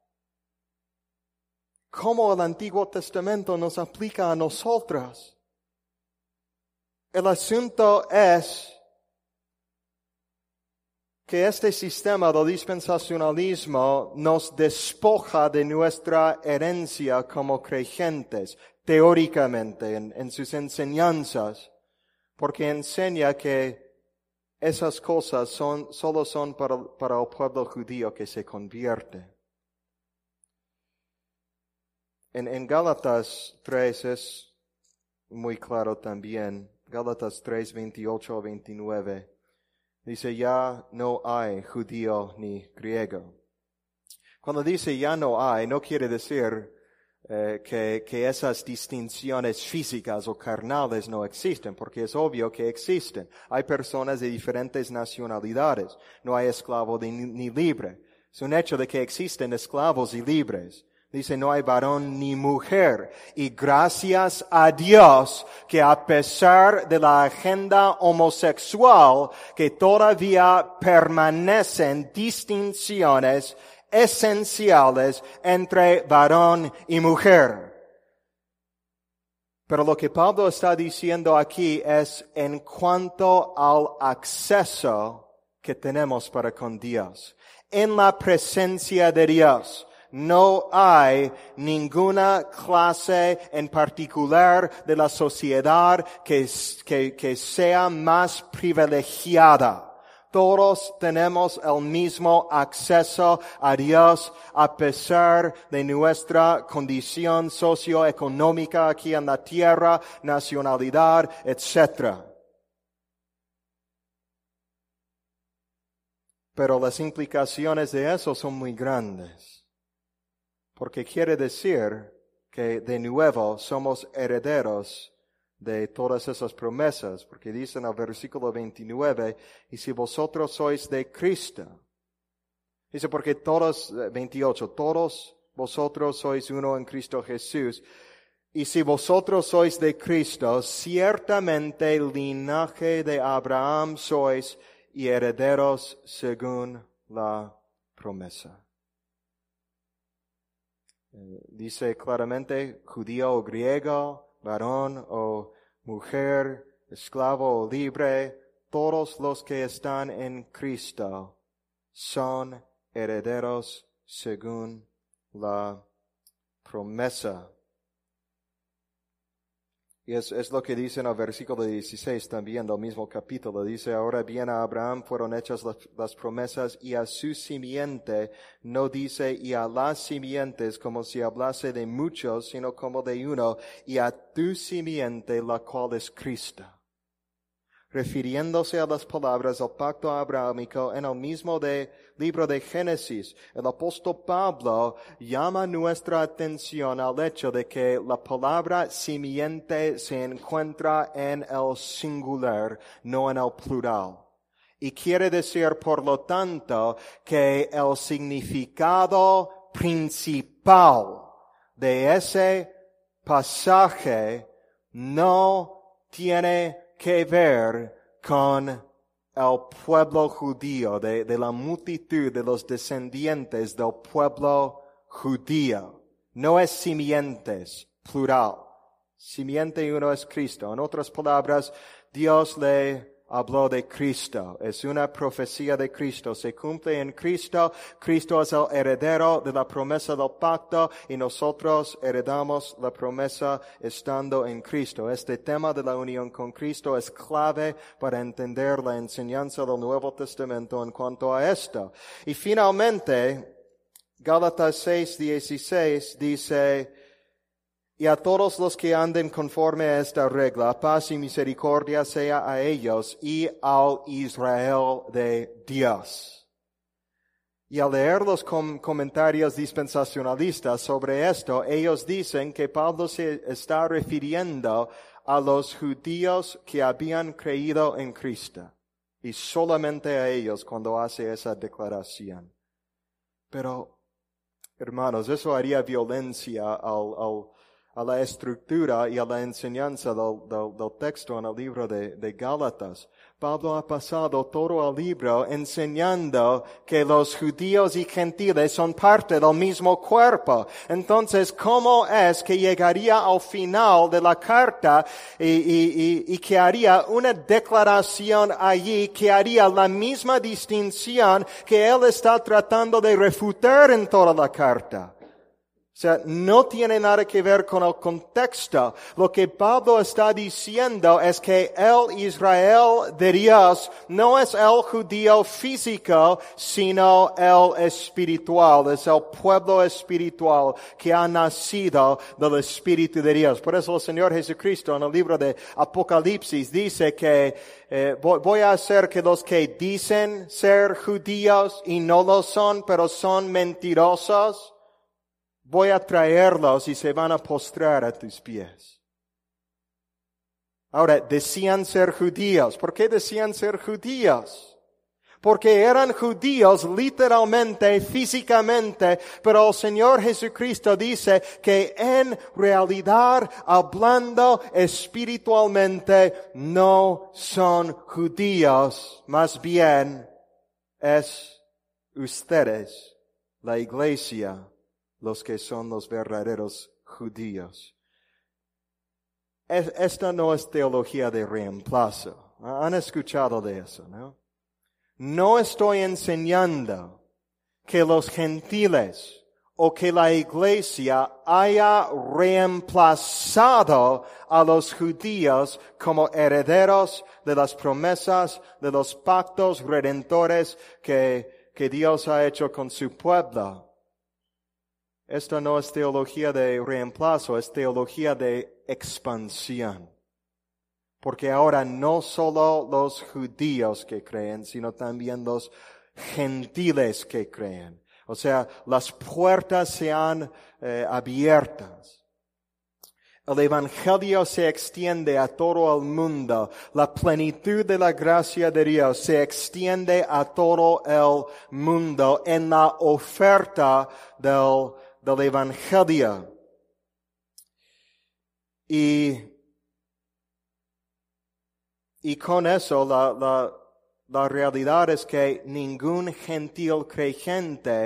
cómo el Antiguo Testamento nos aplica a nosotros. El asunto es que este sistema del dispensacionalismo nos despoja de nuestra herencia como creyentes, teóricamente, en sus enseñanzas, porque enseña que esas cosas solo son para el pueblo judío que se convierte. En Gálatas 3 es muy claro también, Gálatas 3, 28 a 29. Dice, ya no hay judío ni griego. Cuando dice ya no hay, no quiere decir que esas distinciones físicas o carnales no existen, porque es obvio que existen. Hay personas de diferentes nacionalidades. No hay esclavo ni libre. Es un hecho de que existen esclavos y libres. Dice, no hay varón ni mujer. Y gracias a Dios que a pesar de la agenda homosexual, que todavía permanecen distinciones esenciales entre varón y mujer. Pero lo que Pablo está diciendo aquí es en cuanto al acceso que tenemos para con Dios. En la presencia de Dios. No hay ninguna clase en particular de la sociedad que sea más privilegiada. Todos tenemos el mismo acceso a Dios a pesar de nuestra condición socioeconómica aquí en la tierra, nacionalidad, etc. Pero las implicaciones de eso son muy grandes. Porque quiere decir que de nuevo somos herederos de todas esas promesas. Porque dice en el versículo 29, y si vosotros sois de Cristo. Dice porque todos, 28, todos vosotros sois uno en Cristo Jesús. Y si vosotros sois de Cristo, ciertamente linaje de Abraham sois y herederos según la promesa. Dice claramente judío o griego, varón o mujer, esclavo o libre, todos los que están en Cristo son herederos según la promesa. Y es lo que dice en el versículo 16 también del mismo capítulo. Dice, ahora bien a Abraham fueron hechas las promesas y a su simiente, no dice y a las simientes como si hablase de muchos, sino como de uno, y a tu simiente, la cual es Cristo. Refiriéndose a las palabras del pacto abrahámico en el mismo libro de Génesis, el apóstol Pablo llama nuestra atención al hecho de que la palabra simiente se encuentra en el singular, no en el plural. Y quiere decir, por lo tanto, que el significado principal de ese pasaje no tiene que ver con el pueblo judío, de la multitud de los descendientes del pueblo judío. No es simientes, plural. Simiente uno es Cristo. En otras palabras, Dios le habló de Cristo. Es una profecía de Cristo. Se cumple en Cristo. Cristo es el heredero de la promesa del pacto y nosotros heredamos la promesa estando en Cristo. Este tema de la unión con Cristo es clave para entender la enseñanza del Nuevo Testamento en cuanto a esto. Y finalmente, Gálatas 6:16 dice, y a todos los que anden conforme a esta regla, paz y misericordia sea a ellos y al Israel de Dios. Y al leer los comentarios dispensacionalistas sobre esto, ellos dicen que Pablo se está refiriendo a los judíos que habían creído en Cristo. Y solamente a ellos cuando hace esa declaración. Pero, hermanos, eso haría violencia a la estructura y a la enseñanza del texto en el libro de Gálatas. Pablo ha pasado todo el libro enseñando que los judíos y gentiles son parte del mismo cuerpo. Entonces, ¿cómo es que llegaría al final de la carta y que haría una declaración allí que haría la misma distinción que él está tratando de refutar en toda la carta? O sea, no tiene nada que ver con el contexto. Lo que Pablo está diciendo es que el Israel de Dios no es el judío físico, sino el espiritual. Es el pueblo espiritual que ha nacido del Espíritu de Dios. Por eso el Señor Jesucristo en el libro de Apocalipsis dice que voy a hacer que los que dicen ser judíos y no lo son, pero son mentirosos, voy a traerlos y se van a postrar a tus pies. Ahora, decían ser judíos. ¿Por qué decían ser judíos? Porque eran judíos literalmente, físicamente, pero el Señor Jesucristo dice que en realidad, hablando espiritualmente, no son judíos. Más bien, es ustedes, la iglesia, los que son los verdaderos judíos. Esta no es teología de reemplazo. ¿Han escuchado de eso, no? No estoy enseñando que los gentiles o que la iglesia haya reemplazado a los judíos como herederos de las promesas, de los pactos redentores que Dios ha hecho con su pueblo. Esta no es teología de reemplazo, es teología de expansión. Porque ahora no solo los judíos que creen, sino también los gentiles que creen. O sea, las puertas se han abiertas. El Evangelio se extiende a todo el mundo. La plenitud de la gracia de Dios se extiende a todo el mundo en la oferta del Evangelio. Y con eso la realidad es que ningún gentil creyente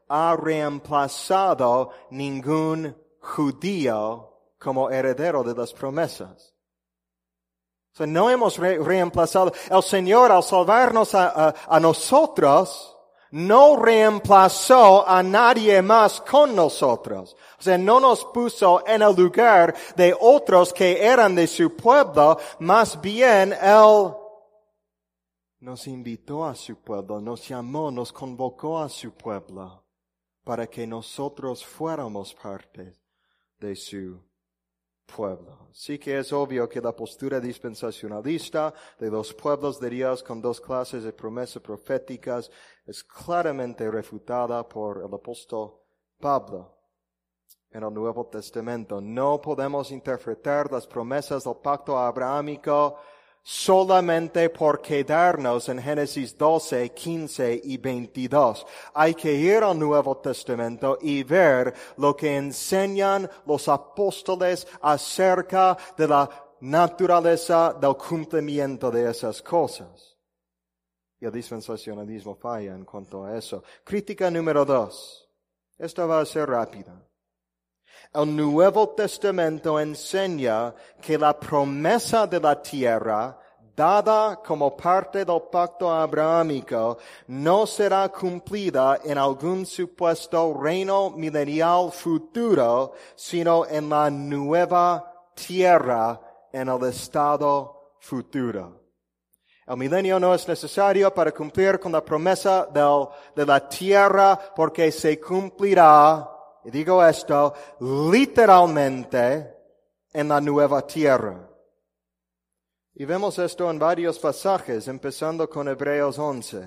ha reemplazado ningún judío como heredero de las promesas. O sea, no hemos reemplazado. El Señor, al salvarnos a nosotros, no reemplazó a nadie más con nosotros. O sea, no nos puso en el lugar de otros que eran de su pueblo, más bien Él nos invitó a su pueblo, nos llamó, nos convocó a su pueblo, para que nosotros fuéramos parte de su pueblo. Sí que es obvio que la postura dispensacionalista de los pueblos de Dios con dos clases de promesas proféticas es claramente refutada por el apóstol Pablo en el Nuevo Testamento. No podemos interpretar las promesas del pacto abrahámico solamente por quedarnos en Génesis 12, 15 y 22. Hay que ir al Nuevo Testamento y ver lo que enseñan los apóstoles acerca de la naturaleza del cumplimiento de esas cosas. Y el dispensacionalismo falla en cuanto a eso. Crítica número 2. Esta va a ser rápida. El Nuevo Testamento enseña que la promesa de la tierra, dada como parte del pacto abrahámico, no será cumplida en algún supuesto reino milenial futuro, sino en la nueva tierra, en el estado futuro. El milenio no es necesario para cumplir con la promesa de la tierra, porque se cumplirá, y digo esto, literalmente en la nueva tierra. Y vemos esto en varios pasajes, empezando con Hebreos 11.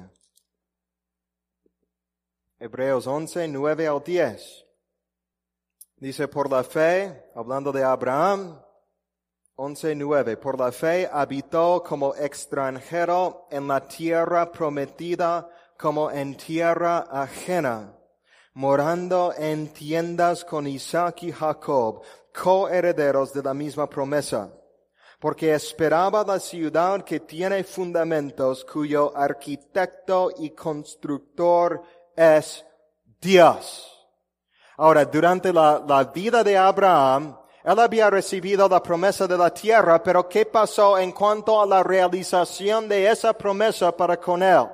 Hebreos 11, 9 al 10. Dice, por la fe, hablando de Abraham, 11:9, por la fe habitó como extranjero en la tierra prometida, como en tierra ajena, morando en tiendas con Isaac y Jacob, coherederos de la misma promesa, porque esperaba la ciudad que tiene fundamentos, cuyo arquitecto y constructor es Dios. Ahora, durante la vida de Abraham, él había recibido la promesa de la tierra, pero ¿qué pasó en cuanto a la realización de esa promesa para con él?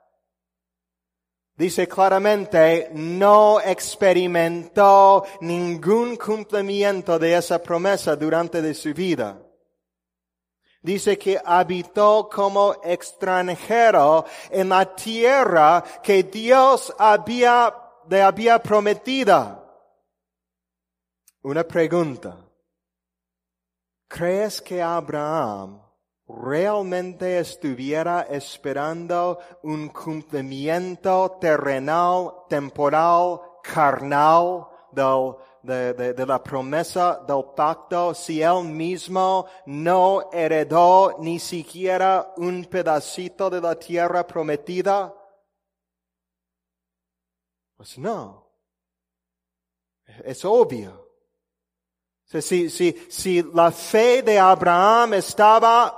Dice claramente, no experimentó ningún cumplimiento de esa promesa durante de su vida. Dice que habitó como extranjero en la tierra que Dios le había prometido. Una pregunta. ¿Crees que Abraham realmente estuviera esperando un cumplimiento terrenal, temporal, carnal de la promesa del pacto si él mismo no heredó ni siquiera un pedacito de la tierra prometida? Pues no. Es obvio. Si la fe de Abraham estaba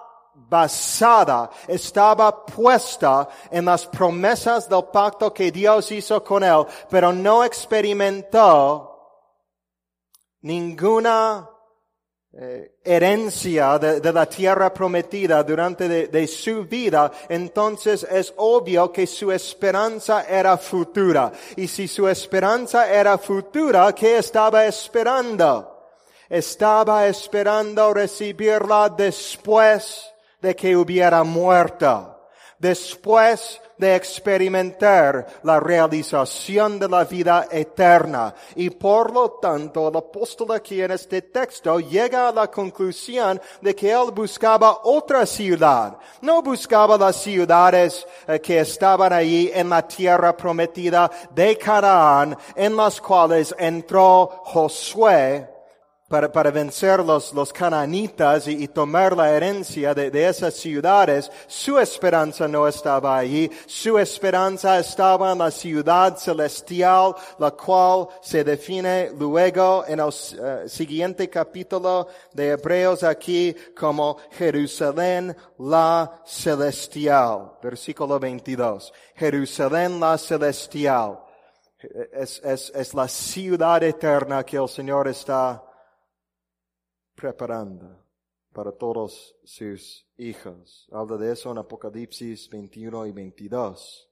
puesta en las promesas del pacto que Dios hizo con él, pero no experimentó ninguna herencia de la tierra prometida durante de su vida, entonces es obvio que su esperanza era futura. Y si su esperanza era futura, ¿qué estaba esperando? Estaba esperando recibirla después de que hubiera muerto, después de experimentar la realización de la vida eterna. Y por lo tanto, el apóstol aquí en este texto llega a la conclusión de que él buscaba otra ciudad. No buscaba las ciudades que estaban ahí en la tierra prometida de Canaán, en las cuales entró Josué para vencer los cananitas y tomar la herencia de esas ciudades. Su esperanza no estaba allí. Su esperanza estaba en la ciudad celestial, la cual se define luego en el siguiente capítulo de Hebreos aquí como Jerusalén la celestial. Versículo 22. Jerusalén la celestial. Es la ciudad eterna que el Señor está preparando para todos sus hijos. Habla de eso en Apocalipsis 21 y 22.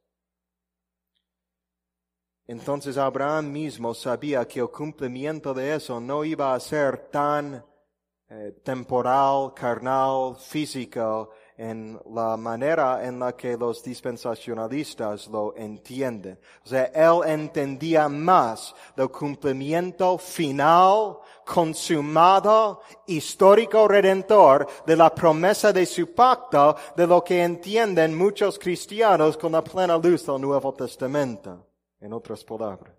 Entonces Abraham mismo sabía que el cumplimiento de eso no iba a ser tan temporal, carnal, físico, en la manera en la que los dispensacionalistas lo entienden. O sea, él entendía más del cumplimiento final, consumado, histórico, redentor de la promesa de su pacto de lo que entienden muchos cristianos con la plena luz del Nuevo Testamento. En otras palabras.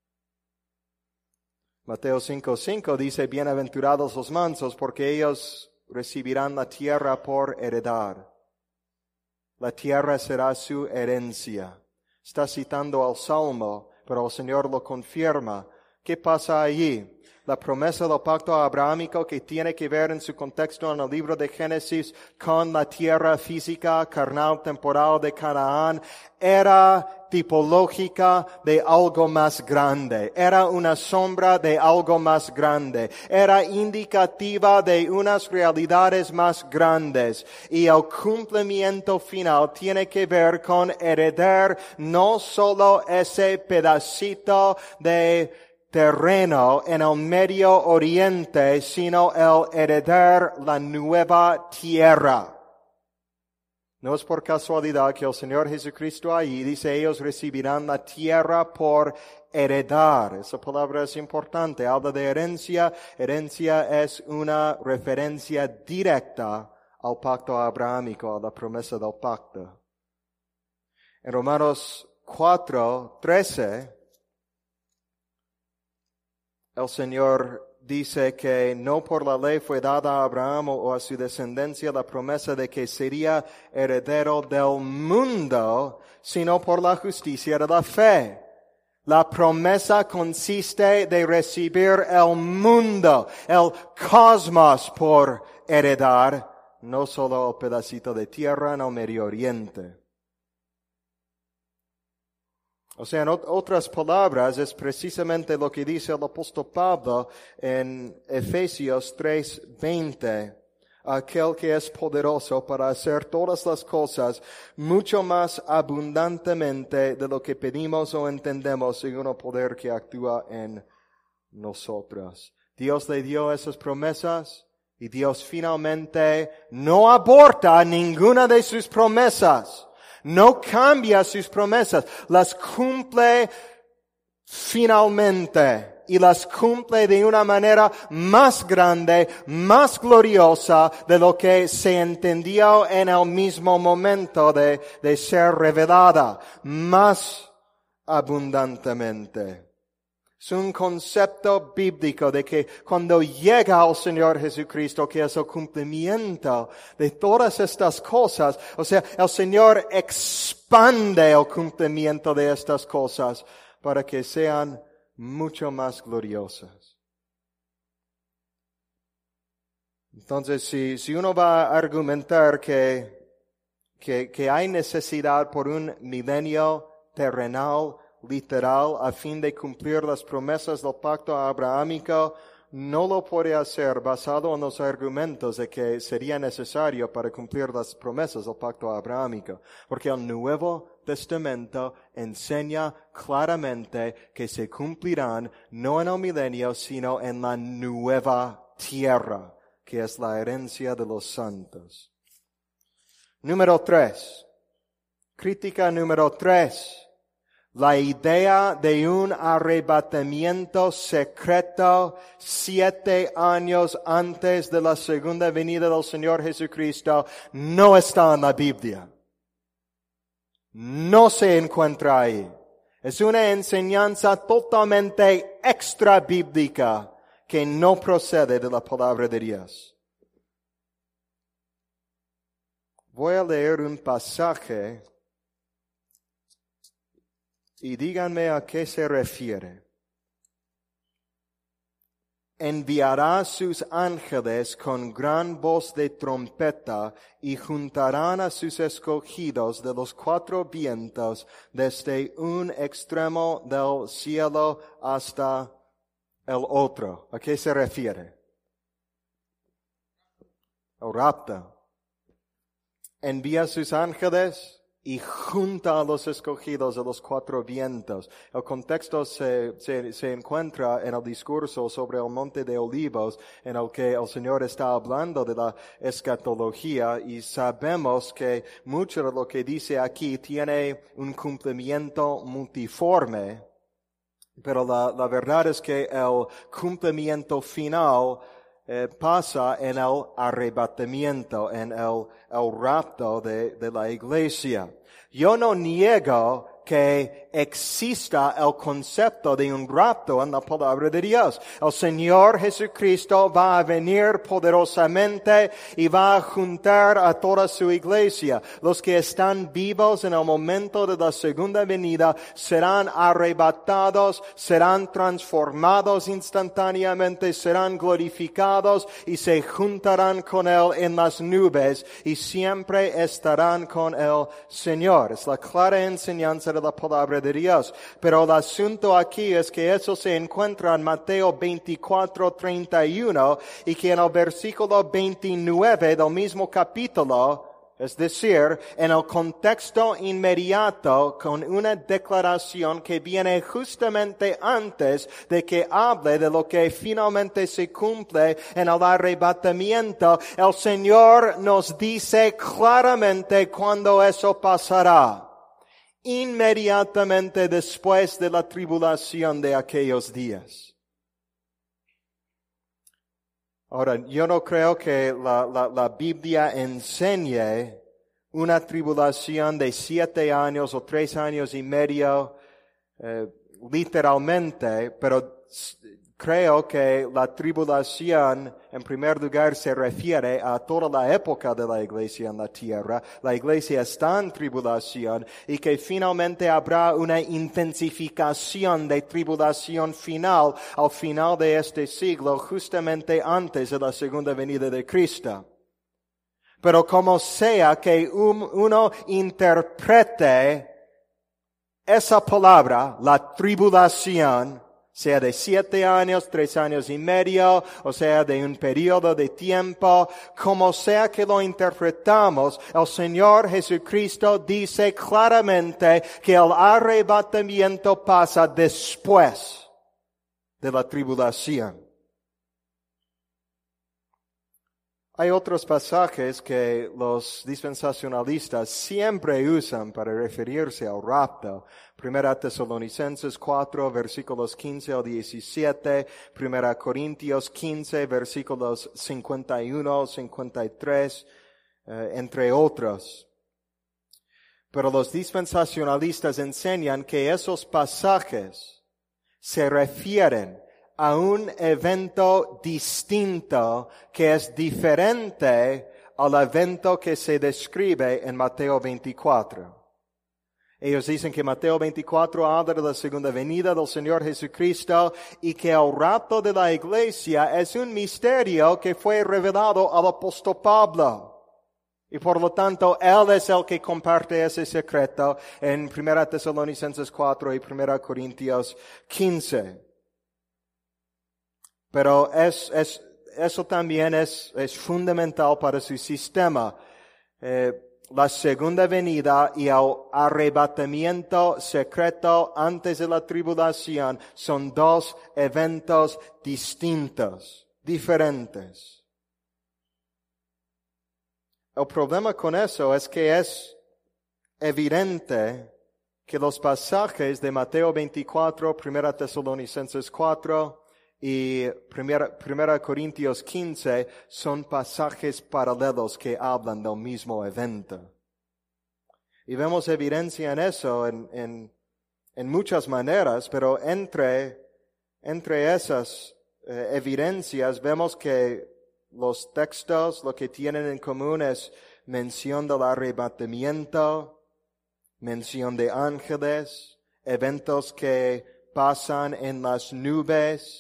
Mateo 5:5 dice, bienaventurados los mansos, porque ellos recibirán la tierra por heredar. La tierra será su herencia. Está citando al Salmo, pero el Señor lo confirma. ¿Qué pasa allí? La promesa del pacto abrahámico que tiene que ver en su contexto en el libro de Génesis con la tierra física, carnal, temporal de Canaán, era tipológica de algo más grande. Era una sombra de algo más grande. Era indicativa de unas realidades más grandes. Y el cumplimiento final tiene que ver con heredar no solo ese pedacito de terreno en el Medio Oriente, sino el heredar la nueva tierra. No es por casualidad que el Señor Jesucristo ahí dice, ellos recibirán la tierra por heredar. Esa palabra es importante. Habla de herencia. Herencia es una referencia directa al pacto abrahámico, a la promesa del pacto. En Romanos 4:13, el Señor dice que no por la ley fue dada a Abraham o a su descendencia la promesa de que sería heredero del mundo, sino por la justicia de la fe. La promesa consiste de recibir el mundo, el cosmos por heredar, no solo el pedacito de tierra en el Medio Oriente. O sea, en otras palabras, es precisamente lo que dice el apóstol Pablo en Efesios 3:20. Aquel que es poderoso para hacer todas las cosas mucho más abundantemente de lo que pedimos o entendemos según el poder que actúa en nosotros. Dios le dio esas promesas y Dios finalmente no aborta ninguna de sus promesas. No cambia sus promesas, las cumple finalmente y las cumple de una manera más grande, más gloriosa de lo que se entendió en el mismo momento de ser revelada, más abundantemente. Es un concepto bíblico de que cuando llega al Señor Jesucristo, que es el cumplimiento de todas estas cosas, o sea, el Señor expande el cumplimiento de estas cosas para que sean mucho más gloriosas. Entonces, si uno va a argumentar que hay necesidad por un milenio terrenal, literal, a fin de cumplir las promesas del pacto abrahámico, no lo puede hacer basado en los argumentos de que sería necesario para cumplir las promesas del pacto abrahámico. Porque el Nuevo Testamento enseña claramente que se cumplirán no en el milenio, sino en la nueva tierra, que es la herencia de los santos. Número 3. Crítica número 3. La idea de un arrebatamiento secreto 7 años antes de la segunda venida del Señor Jesucristo no está en la Biblia. No se encuentra ahí. Es una enseñanza totalmente extra bíblica que no procede de la palabra de Dios. Voy a leer un pasaje y díganme a qué se refiere. enviará sus ángeles con gran voz de trompeta y juntarán a sus escogidos de los cuatro vientos desde un extremo del cielo hasta el otro. ¿A qué se refiere? El rapto. Envía sus ángeles y junta a los escogidos de los cuatro vientos. El contexto se encuentra en el discurso sobre el Monte de Olivos, en el que el Señor está hablando de la escatología, y sabemos que mucho de lo que dice aquí tiene un cumplimiento multiforme, pero la verdad es que el cumplimiento final pasa en el arrebatamiento, en el rapto de la iglesia. Yo no niego que exista el concepto de un rapto en la palabra de Dios. El Señor Jesucristo va a venir poderosamente y va a juntar a toda su iglesia. Los que están vivos en el momento de la segunda venida serán arrebatados, serán transformados instantáneamente, serán glorificados y se juntarán con Él en las nubes y siempre estarán con el Señor. Es la clara enseñanza de la palabra de Dios. Pero el asunto aquí es que eso se encuentra en Mateo 24:31 y que en el versículo 29 del mismo capítulo, es decir, en el contexto inmediato, con una declaración que viene justamente antes de que hable de lo que finalmente se cumple en el arrebatamiento, el Señor nos dice claramente cuándo eso pasará. Inmediatamente después de la tribulación de aquellos días. Ahora, yo no creo que la Biblia enseñe una tribulación de 7 años o 3 años y medio, literalmente, pero creo que la tribulación, en primer lugar, se refiere a toda la época de la iglesia en la tierra. La iglesia está en tribulación y que finalmente habrá una intensificación de tribulación final al final de este siglo, justamente antes de la segunda venida de Cristo. Pero como sea que uno interprete esa palabra, la tribulación, sea de 7 años, 3 años y medio, o sea de un periodo de tiempo, como sea que lo interpretamos, el Señor Jesucristo dice claramente que el arrebatamiento pasa después de la tribulación. Hay otros pasajes que los dispensacionalistas siempre usan para referirse al rapto. Primera Tesalonicenses 4, versículos 15 al 17. Primera Corintios 15, versículos 51 al 53, entre otros. Pero los dispensacionalistas enseñan que esos pasajes se refieren a un evento distinto que es diferente al evento que se describe en Mateo 24. Ellos dicen que Mateo 24 habla de la segunda venida del Señor Jesucristo y que el rapto de la iglesia es un misterio que fue revelado al apóstol Pablo. Y por lo tanto, él es el que comparte ese secreto en 1 Tesalonicenses 4 y 1 Corintios 15. Pero eso también es fundamental para su sistema. La segunda venida y el arrebatamiento secreto antes de la tribulación son 2 eventos distintos, diferentes. El problema con eso es que es evidente que los pasajes de Mateo 24, 1 Tesalonicenses 4 y 1 Corintios 15 son pasajes paralelos que hablan del mismo evento. Y vemos evidencia en eso en muchas maneras, pero entre esas evidencias vemos que los textos lo que tienen en común es mención del arrebatamiento, mención de ángeles, eventos que pasan en las nubes,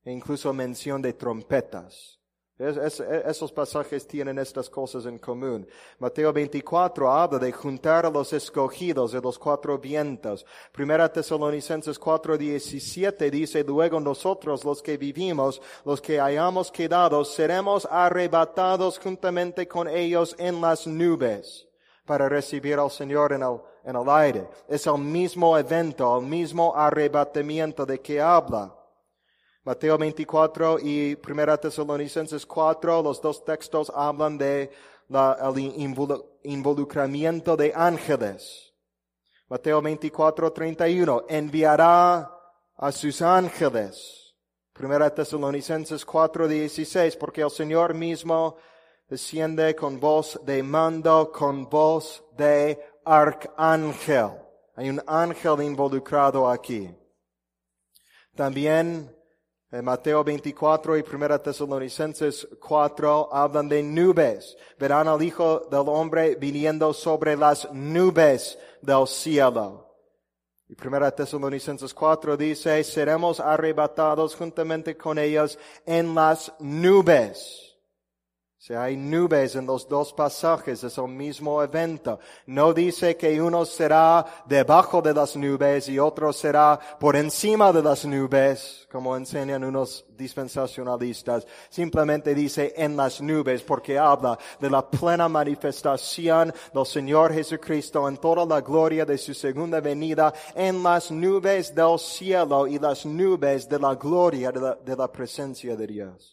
e incluso mención de trompetas. Esos pasajes tienen estas cosas en común. Mateo 24 habla de juntar a los escogidos de los cuatro vientos. Primera Tesalonicenses 4:17 dice, luego nosotros los que vivimos, los que hayamos quedado, seremos arrebatados juntamente con ellos en las nubes para recibir al Señor en el aire. Es el mismo evento, el mismo arrebatamiento de que habla. Mateo 24 y 1 Tesalonicenses 4, los dos textos hablan de el involucramiento de ángeles. Mateo 24:31, enviará a sus ángeles. 1 Tesalonicenses 4:16, porque el Señor mismo desciende con voz de mando, con voz de arcángel. Hay un ángel involucrado aquí. También Mateo 24 y 1 Tesalonicenses 4 hablan de nubes. Verán al Hijo del Hombre viniendo sobre las nubes del cielo. Y 1 Tesalonicenses 4 dice, seremos arrebatados juntamente con ellos en las nubes. O sea, hay nubes en los dos pasajes, es el mismo evento. No dice que uno será debajo de las nubes y otro será por encima de las nubes, como enseñan unos dispensacionalistas. Simplemente dice en las nubes porque habla de la plena manifestación del Señor Jesucristo en toda la gloria de su segunda venida en las nubes del cielo y las nubes de la gloria de la presencia de Dios.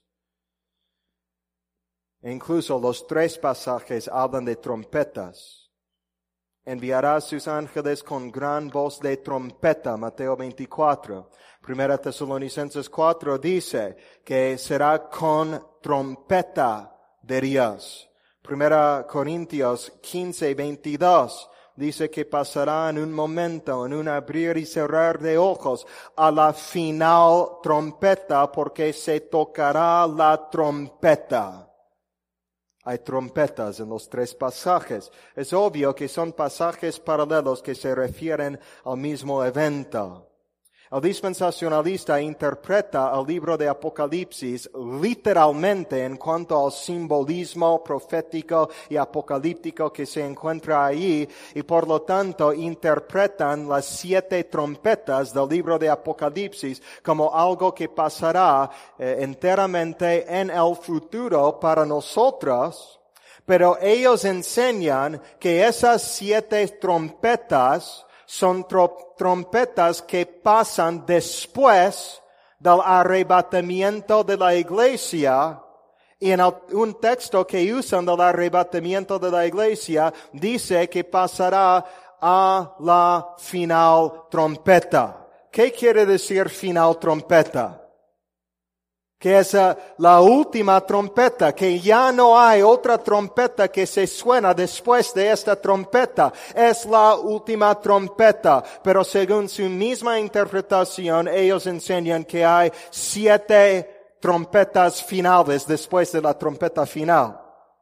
E incluso los tres pasajes hablan de trompetas. Enviará a sus ángeles con gran voz de trompeta, Mateo 24. 1 Tesalonicenses 4 dice que será con trompeta de Dios. 1 Corintios 15:22 dice que pasará en un momento, en un abrir y cerrar de ojos, a la final trompeta, porque se tocará la trompeta. Hay trompetas en los tres pasajes. Es obvio que son pasajes paralelos que se refieren al mismo evento. El dispensacionalista interpreta el libro de Apocalipsis literalmente en cuanto al simbolismo profético y apocalíptico que se encuentra allí, y por lo tanto interpretan las 7 trompetas del libro de Apocalipsis como algo que pasará enteramente en el futuro para nosotros. Pero ellos enseñan que esas 7 trompetas son trompetas que pasan después del arrebatamiento de la iglesia. Y en un texto que usan del arrebatamiento de la iglesia, dice que pasará a la final trompeta. ¿Qué quiere decir final trompeta? Que es la última trompeta, que ya no hay otra trompeta que se suena después de esta trompeta. Es la última trompeta, pero según su misma interpretación, ellos enseñan que hay 7 trompetas finales después de la trompeta final.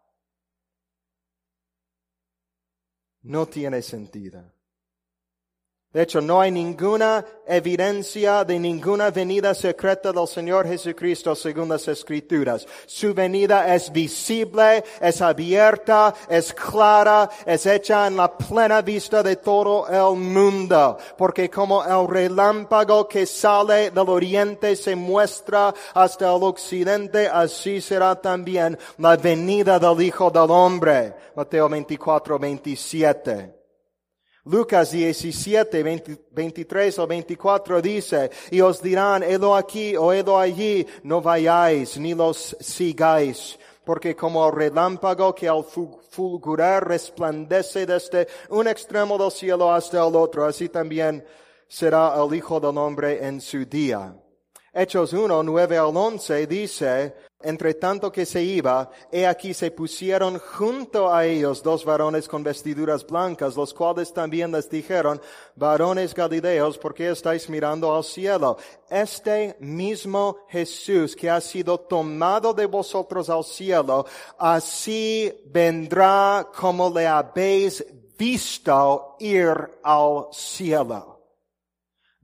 No tiene sentido. De hecho, no hay ninguna evidencia de ninguna venida secreta del Señor Jesucristo según las Escrituras. Su venida es visible, es abierta, es clara, es hecha en la plena vista de todo el mundo. Porque como el relámpago que sale del oriente se muestra hasta el occidente, así será también la venida del Hijo del Hombre. Mateo 24:27. Lucas 17, 23 o 24 dice, y os dirán, helo aquí o helo allí, no vayáis ni los sigáis, porque como el relámpago que al fulgurar resplandece desde un extremo del cielo hasta el otro, así también será el Hijo del Hombre en su día. Hechos 1, 9 al 11 dice, entre tanto que se iba, he aquí se pusieron junto a ellos 2 varones con vestiduras blancas, los cuales también les dijeron, varones Galileos, ¿por qué estáis mirando al cielo? Este mismo Jesús que ha sido tomado de vosotros al cielo, así vendrá como le habéis visto ir al cielo.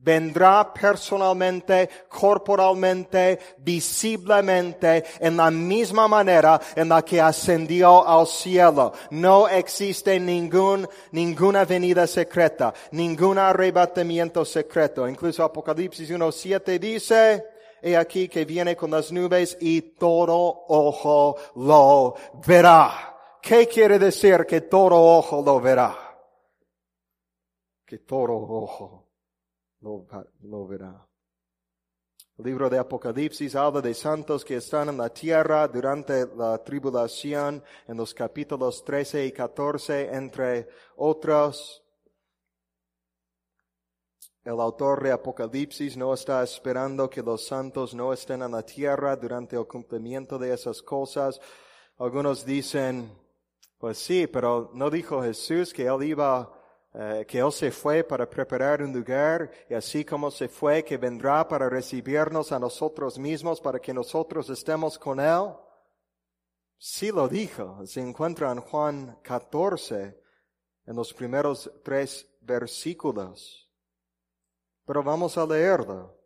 Vendrá personalmente, corporalmente, visiblemente, en la misma manera en la que ascendió al cielo. No existe ninguna venida secreta, ningún arrebatamiento secreto. Incluso Apocalipsis 1:7 dice, he aquí que viene con las nubes y todo ojo lo verá. ¿Qué quiere decir que todo ojo lo verá? Que todo ojo lo verá. El libro de Apocalipsis habla de santos que están en la tierra durante la tribulación, en los capítulos 13 y 14, entre otros. El autor de Apocalipsis no está esperando que los santos no estén en la tierra durante el cumplimiento de esas cosas. Algunos dicen, pues sí, pero ¿no dijo Jesús que que Él se fue para preparar un lugar, y así como se fue, que vendrá para recibirnos a nosotros mismos, para que nosotros estemos con Él? Sí lo dijo. Se encuentra en Juan 14, en los primeros 3 versículos. Pero vamos a leerlo.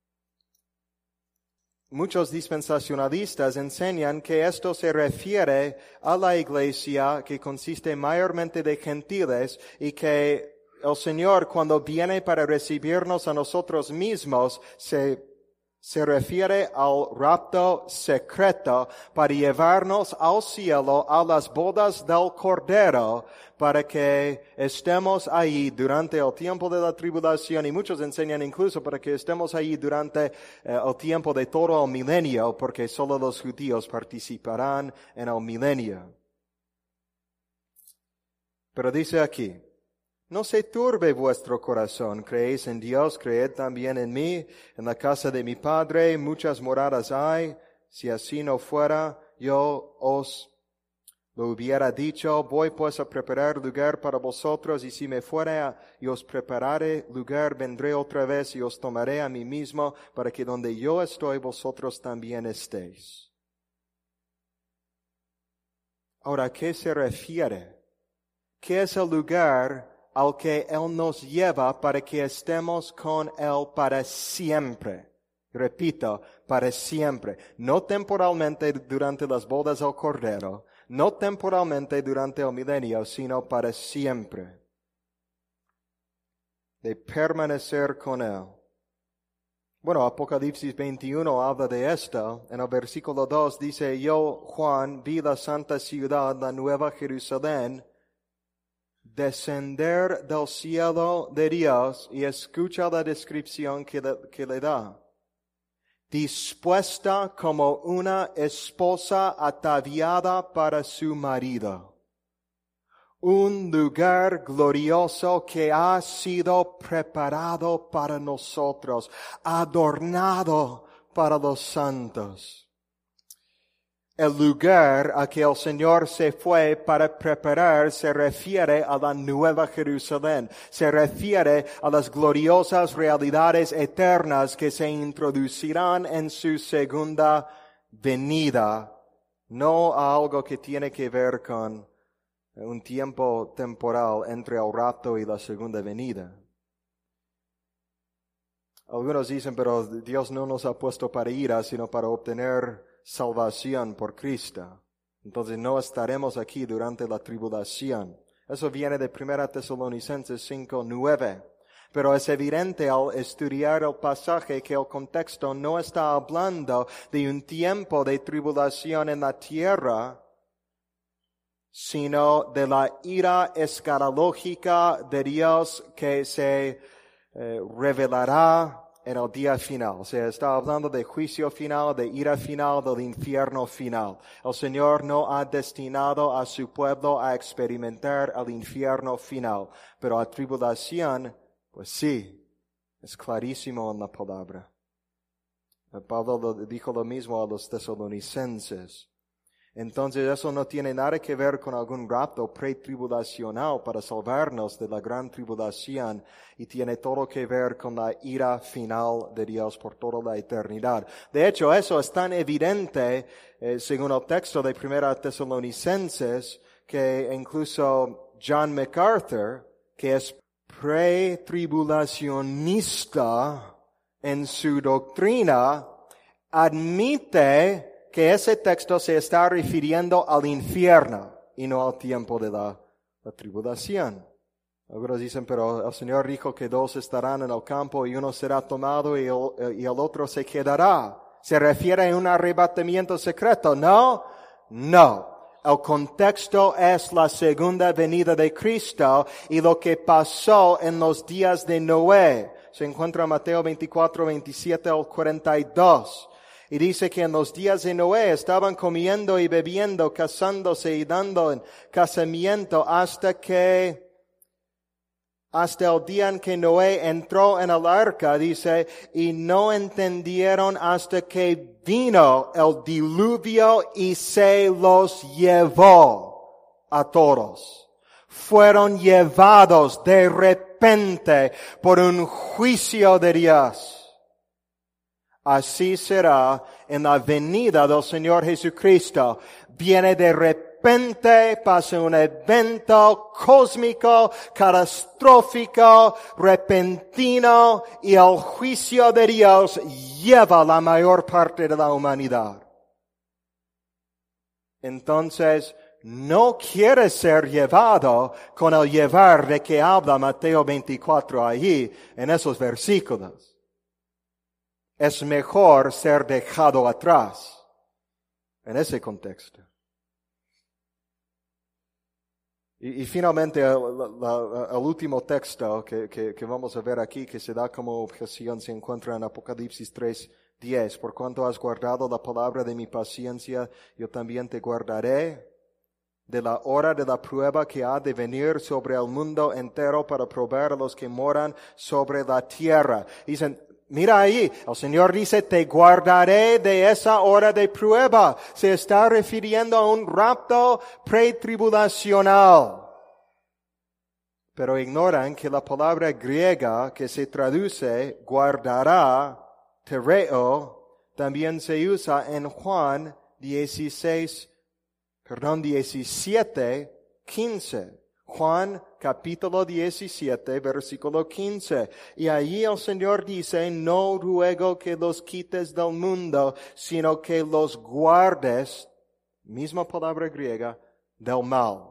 Muchos dispensacionalistas enseñan que esto se refiere a la iglesia que consiste mayormente de gentiles y que el Señor, cuando viene para recibirnos a nosotros mismos, se refiere al rapto secreto para llevarnos al cielo, a las bodas del Cordero, para que estemos ahí durante el tiempo de la tribulación, y muchos enseñan incluso para que estemos ahí durante el tiempo de todo el milenio, porque solo los judíos participarán en el milenio. Pero dice aquí, no se turbe vuestro corazón, creéis en Dios, creed también en mí. En la casa de mi Padre muchas moradas hay. Si así no fuera, yo os lo hubiera dicho. Voy pues a preparar lugar para vosotros, y si me fuera y os preparare lugar, vendré otra vez y os tomaré a mí mismo, para que donde yo estoy, vosotros también estéis. Ahora, ¿a qué se refiere? ¿Qué es el lugar al que Él nos lleva para que estemos con Él para siempre? Repito, para siempre. No temporalmente durante las bodas del Cordero, no temporalmente durante el milenio, sino para siempre. De permanecer con Él. Bueno, Apocalipsis 21 habla de esto. En el versículo 2 dice, yo, Juan, vi la santa ciudad, la nueva Jerusalén, descender del cielo de Dios, y escucha la descripción que le da. Dispuesta como una esposa ataviada para su marido. Un lugar glorioso que ha sido preparado para nosotros, adornado para los santos. El lugar a que el Señor se fue para preparar se refiere a la nueva Jerusalén, se refiere a las gloriosas realidades eternas que se introducirán en su segunda venida, no a algo que tiene que ver con un tiempo temporal entre el rapto y la segunda venida. Algunos dicen, pero Dios no nos ha puesto para ira, sino para obtener salvación por Cristo. Entonces no estaremos aquí durante la tribulación. Eso viene de 1 Tesalonicenses 5:9. Pero es evidente al estudiar el pasaje que el contexto no está hablando de un tiempo de tribulación en la tierra, sino de la ira escatológica de Dios que se revelará en el día final. O sea, está hablando de juicio final, de ira final, del infierno final. El Señor no ha destinado a su pueblo a experimentar el infierno final. Pero la tribulación, pues sí, es clarísimo en la palabra. Pablo dijo lo mismo a los tesalonicenses. Entonces eso no tiene nada que ver con algún rapto pretribulacional para salvarnos de la gran tribulación, y tiene todo que ver con la ira final de Dios por toda la eternidad. De hecho, eso es tan evidente, según el texto de 1 Tesalonicenses, que incluso John MacArthur, que es pretribulacionista en su doctrina admite que ese texto se está refiriendo al infierno y no al tiempo de la tribulación. Algunos dicen, pero el Señor dijo que dos estarán en el campo y uno será tomado y el otro se quedará. ¿Se refiere a un arrebatamiento secreto? No. El contexto es la segunda venida de Cristo y lo que pasó en los días de Noé. Se encuentra en Mateo 24, 27 al 42. Y dice que en los días de Noé estaban comiendo y bebiendo, casándose y dando en casamiento hasta el día en que Noé entró en el arca, dice, y no entendieron hasta que vino el diluvio y se los llevó a todos. Fueron llevados de repente por un juicio de Dios. Así será en la venida del Señor Jesucristo. Viene de repente, pasa un evento cósmico, catastrófico, repentino, y el juicio de Dios lleva la mayor parte de la humanidad. Entonces, no quiere ser llevado con el llevar de que habla Mateo 24 allí, en esos versículos. Es mejor ser dejado atrás en ese contexto. Y finalmente el último texto que vamos a ver aquí, que se da como objeción, se encuentra en Apocalipsis 3:10. Por cuanto has guardado la palabra de mi paciencia, yo también te guardaré de la hora de la prueba que ha de venir sobre el mundo entero para probar a los que moran sobre la tierra. Dicen, mira ahí, el Señor dice, te guardaré de esa hora de prueba. Se está refiriendo a un rapto pretribulacional. Pero ignoran que la palabra griega que se traduce guardará, tereo, también se usa en Juan 17:15. Juan capítulo 17, versículo 15. Y allí el Señor dice, no ruego que los quites del mundo, sino que los guardes, misma palabra griega, del mal.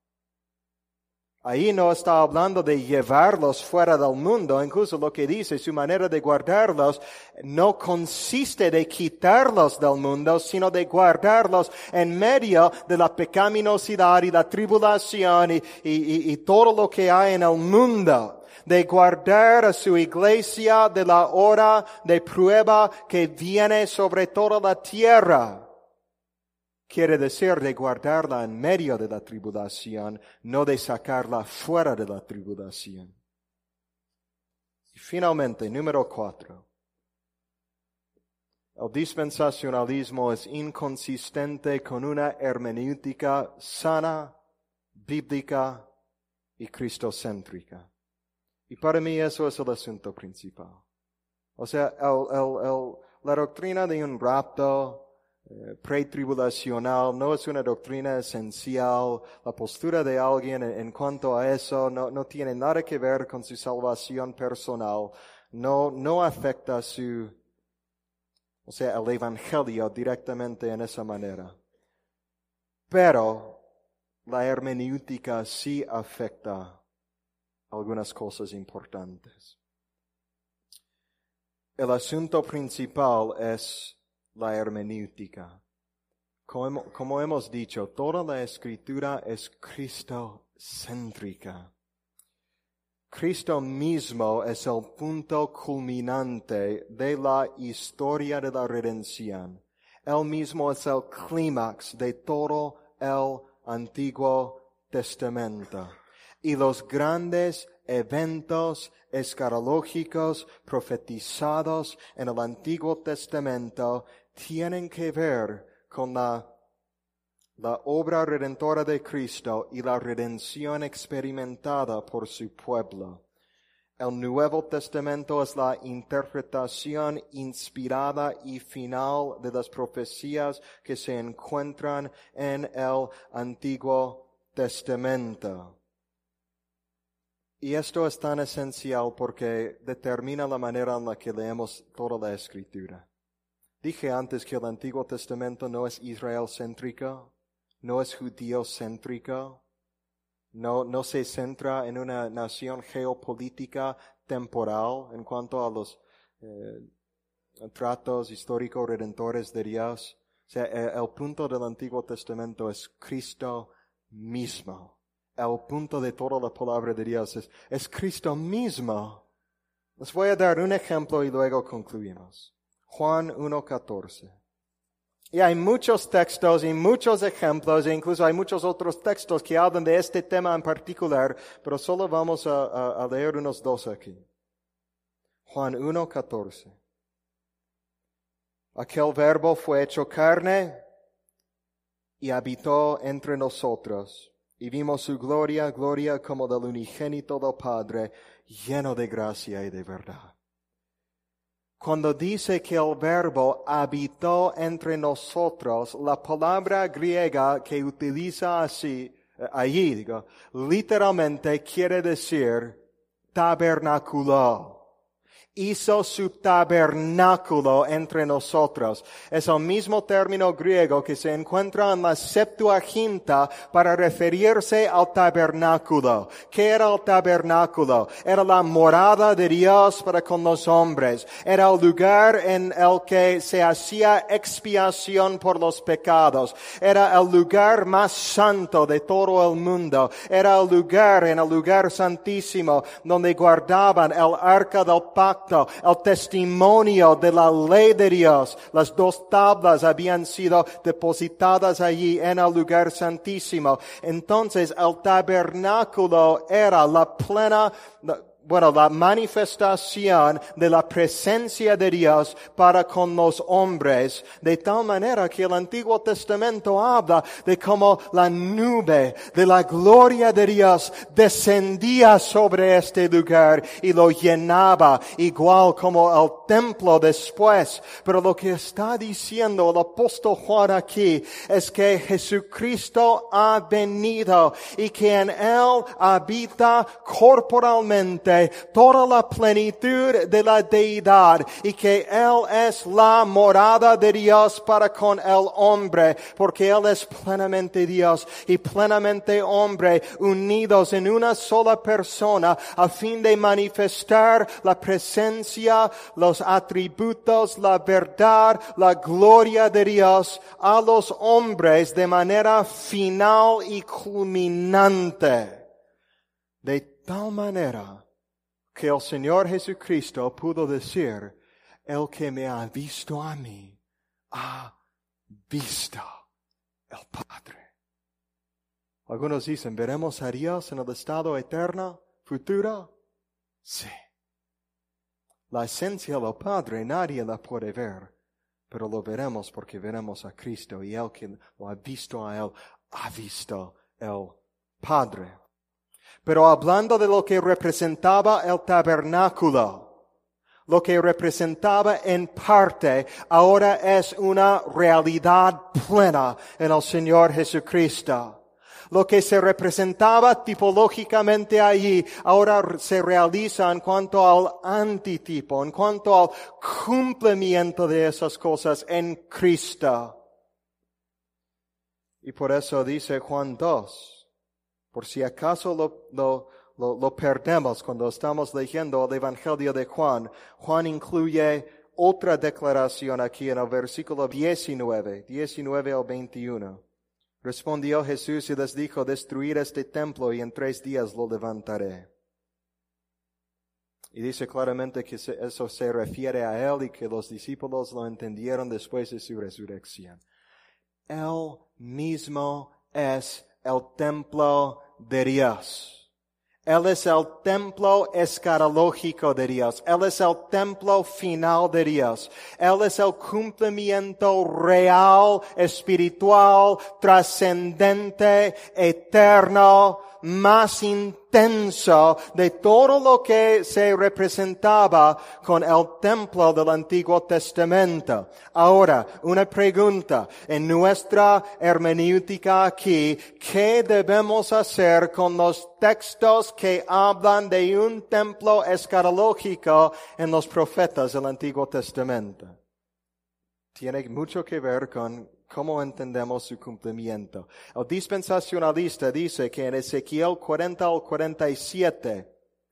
Ahí no está hablando de llevarlos fuera del mundo, incluso lo que dice, su manera de guardarlos no consiste de quitarlos del mundo, sino de guardarlos en medio de la pecaminosidad y la tribulación y todo lo que hay en el mundo. De guardar a su iglesia de la hora de prueba que viene sobre toda la tierra. Quiere decir de guardarla en medio de la tribulación, no de sacarla fuera de la tribulación. Y finalmente, número 4. El dispensacionalismo es inconsistente con una hermenéutica sana, bíblica y cristocéntrica. Y para mí eso es el asunto principal. O sea, la doctrina de un rapto pretribulacional no es una doctrina esencial. La postura de alguien en cuanto a eso no tiene nada que ver con su salvación personal. No afecta el evangelio directamente en esa manera. Pero la hermenéutica sí afecta algunas cosas importantes. El asunto principal es la hermenéutica. Como hemos dicho, toda la Escritura es cristocéntrica. Cristo mismo es el punto culminante de la historia de la redención. Él mismo es el clímax de todo el Antiguo Testamento. Y los grandes eventos escatológicos profetizados en el Antiguo Testamento tienen que ver con la obra redentora de Cristo y la redención experimentada por su pueblo. El Nuevo Testamento es la interpretación inspirada y final de las profecías que se encuentran en el Antiguo Testamento. Y esto es tan esencial porque determina la manera en la que leemos toda la Escritura. Dije antes que el Antiguo Testamento no es Israel-céntrico, no es judío-céntrico, no se centra en una nación geopolítica temporal en cuanto a los tratos históricos redentores de Dios. O sea, el punto del Antiguo Testamento es Cristo mismo. El punto de toda la palabra de Dios es Cristo mismo. Les voy a dar un ejemplo y luego concluimos. Juan 1:14. Y hay muchos textos y muchos ejemplos, e incluso hay muchos otros textos que hablan de este tema en particular, pero solo vamos a leer unos dos aquí. Juan 1:14. Aquel verbo fue hecho carne y habitó entre nosotros, y vimos su gloria, gloria como del unigénito del Padre, lleno de gracia y de verdad. Cuando dice que el verbo habitó entre nosotros, la palabra griega que utiliza allí, literalmente quiere decir tabernaculó. Hizo su tabernáculo entre nosotros. Es el mismo término griego que se encuentra en la Septuaginta para referirse al tabernáculo. ¿Qué era el tabernáculo? Era la morada de Dios para con los hombres. Era el lugar en el que se hacía expiación por los pecados. Era el lugar más santo de todo el mundo. Era el lugar, en el lugar santísimo, donde guardaban el arca del pacto, el testimonio de la ley de Dios. Las dos tablas habían sido depositadas allí en el lugar santísimo. Entonces el tabernáculo era la manifestación de la presencia de Dios para con los hombres, de tal manera que el Antiguo Testamento habla de cómo la nube de la gloria de Dios descendía sobre este lugar y lo llenaba, igual como el templo después. Pero lo que está diciendo el apóstol Juan aquí es que Jesucristo ha venido y que en Él habita corporalmente toda la plenitud de la deidad, y que Él es la morada de Dios para con el hombre, porque Él es plenamente Dios y plenamente hombre, unidos en una sola persona, a fin de manifestar la presencia, los atributos, la verdad, la gloria de Dios a los hombres de manera final y culminante. De tal manera que el Señor Jesucristo pudo decir, el que me ha visto a mí, ha visto el Padre. Algunos dicen, ¿veremos a Dios en el estado eterno, futuro? Sí. La esencia del Padre nadie la puede ver, pero lo veremos porque veremos a Cristo, y el que lo ha visto a Él, ha visto el Padre. Pero hablando de lo que representaba el tabernáculo, lo que representaba en parte, ahora es una realidad plena en el Señor Jesucristo. Lo que se representaba tipológicamente allí, ahora se realiza en cuanto al antitipo, en cuanto al cumplimiento de esas cosas en Cristo. Y por eso dice Juan 2, por si acaso lo perdemos cuando estamos leyendo el Evangelio de Juan. Juan incluye otra declaración aquí en el versículo 19 al 21. Respondió Jesús y les dijo, destruid este templo y en 3 días lo levantaré. Y dice claramente que eso se refiere a Él y que los discípulos lo entendieron después de su resurrección. Él mismo es el templo de Dios. Él es el templo escatológico de Dios. Él es el templo final de Dios. Él es el cumplimiento real, espiritual, trascendente, eterno, más intenso intenso de todo lo que se representaba con el templo del Antiguo Testamento. Ahora, una pregunta. En nuestra hermenéutica aquí, ¿qué debemos hacer con los textos que hablan de un templo escatológico en los profetas del Antiguo Testamento? Tiene mucho que ver con cómo entendemos su cumplimiento. El dispensacionalista dice que en Ezequiel 40 al 47,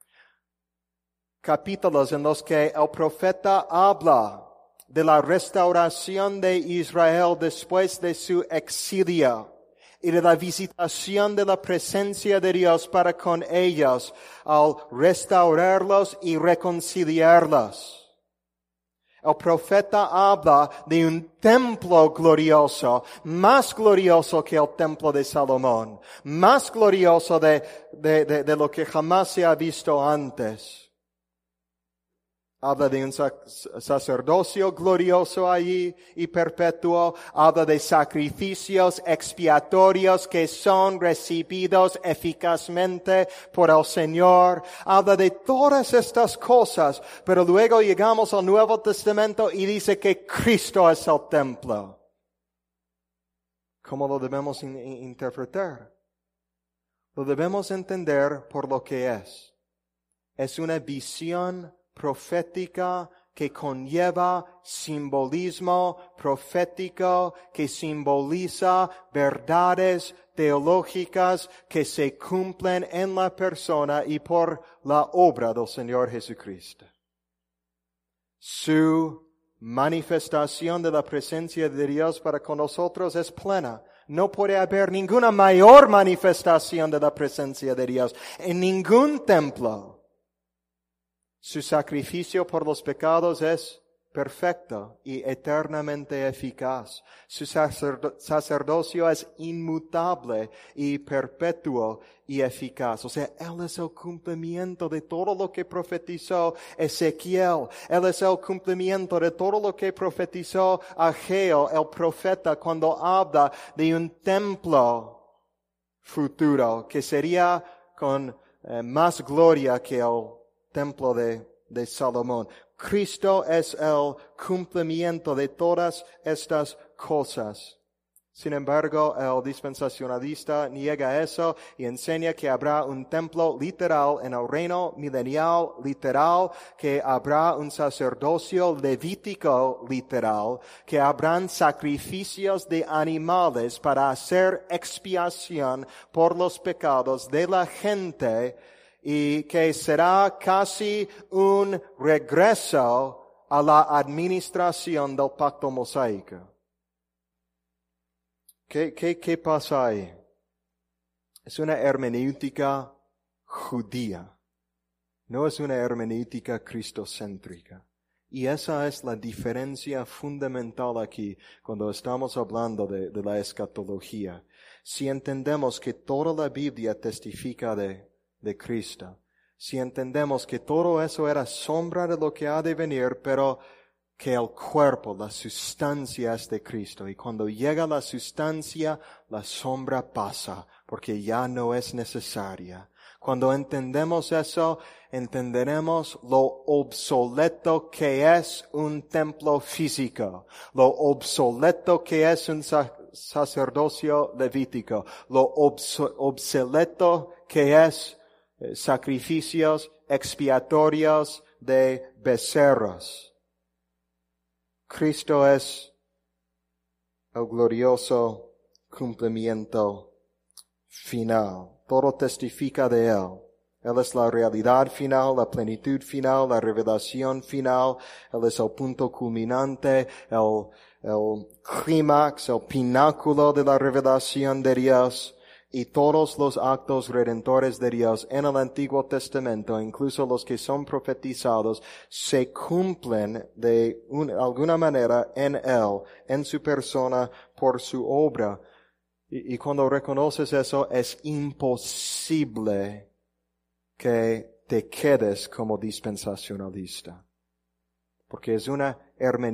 capítulos en los que el profeta habla de la restauración de Israel después de su exilio y de la visitación de la presencia de Dios para con ellos al restaurarlos y reconciliarlos. El profeta habla de un templo glorioso, más glorioso que el templo de Salomón, más glorioso de lo que jamás se ha visto antes. Habla de un sacerdocio glorioso allí y perpetuo. Habla de sacrificios expiatorios que son recibidos eficazmente por el Señor. Habla de todas estas cosas, pero luego llegamos al Nuevo Testamento y dice que Cristo es el templo. ¿Cómo lo debemos interpretar? Lo debemos entender por lo que es. Es una visión profética que conlleva simbolismo profético, que simboliza verdades teológicas que se cumplen en la persona y por la obra del Señor Jesucristo. Su manifestación de la presencia de Dios para con nosotros es plena. No puede haber ninguna mayor manifestación de la presencia de Dios en ningún templo. Su sacrificio por los pecados es perfecto y eternamente eficaz. Su sacerdocio es inmutable y perpetuo y eficaz. O sea, Él es el cumplimiento de todo lo que profetizó Ezequiel. Él es el cumplimiento de todo lo que profetizó Ageo, el profeta, cuando habla de un templo futuro que sería con más gloria que el templo de Salomón. Cristo es el cumplimiento de todas estas cosas. Sin embargo, el dispensacionalista niega eso y enseña que habrá un templo literal en el reino milenial literal, que habrá un sacerdocio levítico literal, que habrán sacrificios de animales para hacer expiación por los pecados de la gente, y que será casi un regreso a la administración del pacto mosaico. ¿Qué pasa ahí? Es una hermenéutica judía. No es una hermenéutica cristocéntrica. Y esa es la diferencia fundamental aquí cuando estamos hablando de la escatología. Si entendemos que toda la Biblia testifica de Cristo, si entendemos que todo eso era sombra de lo que ha de venir, pero que el cuerpo, la sustancia es de Cristo. Y cuando llega la sustancia, la sombra pasa, porque ya no es necesaria. Cuando entendemos eso, entenderemos lo obsoleto que es un templo físico, lo obsoleto que es un sacerdocio levítico, lo obsoleto que es sacrificios expiatorios de becerros. Cristo es el glorioso cumplimiento final. Todo testifica de Él. Él es la realidad final, la plenitud final, la revelación final. Él es el punto culminante, el clímax, el pináculo de la revelación de Dios. Y todos los actos redentores de Dios en el Antiguo Testamento, incluso los que son profetizados, se cumplen de alguna manera en Él, en su persona, por su obra. Y cuando reconoces eso, es imposible que te quedes como dispensacionalista. Porque es una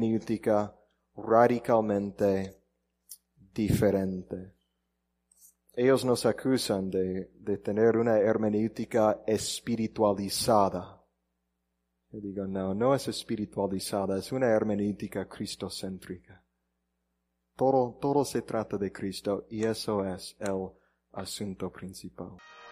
hermenéutica radicalmente diferente. Ellos nos acusan de tener una hermenéutica espiritualizada. Yo digo, no es espiritualizada, es una hermenéutica cristocéntrica. Todo se trata de Cristo y eso es el asunto principal.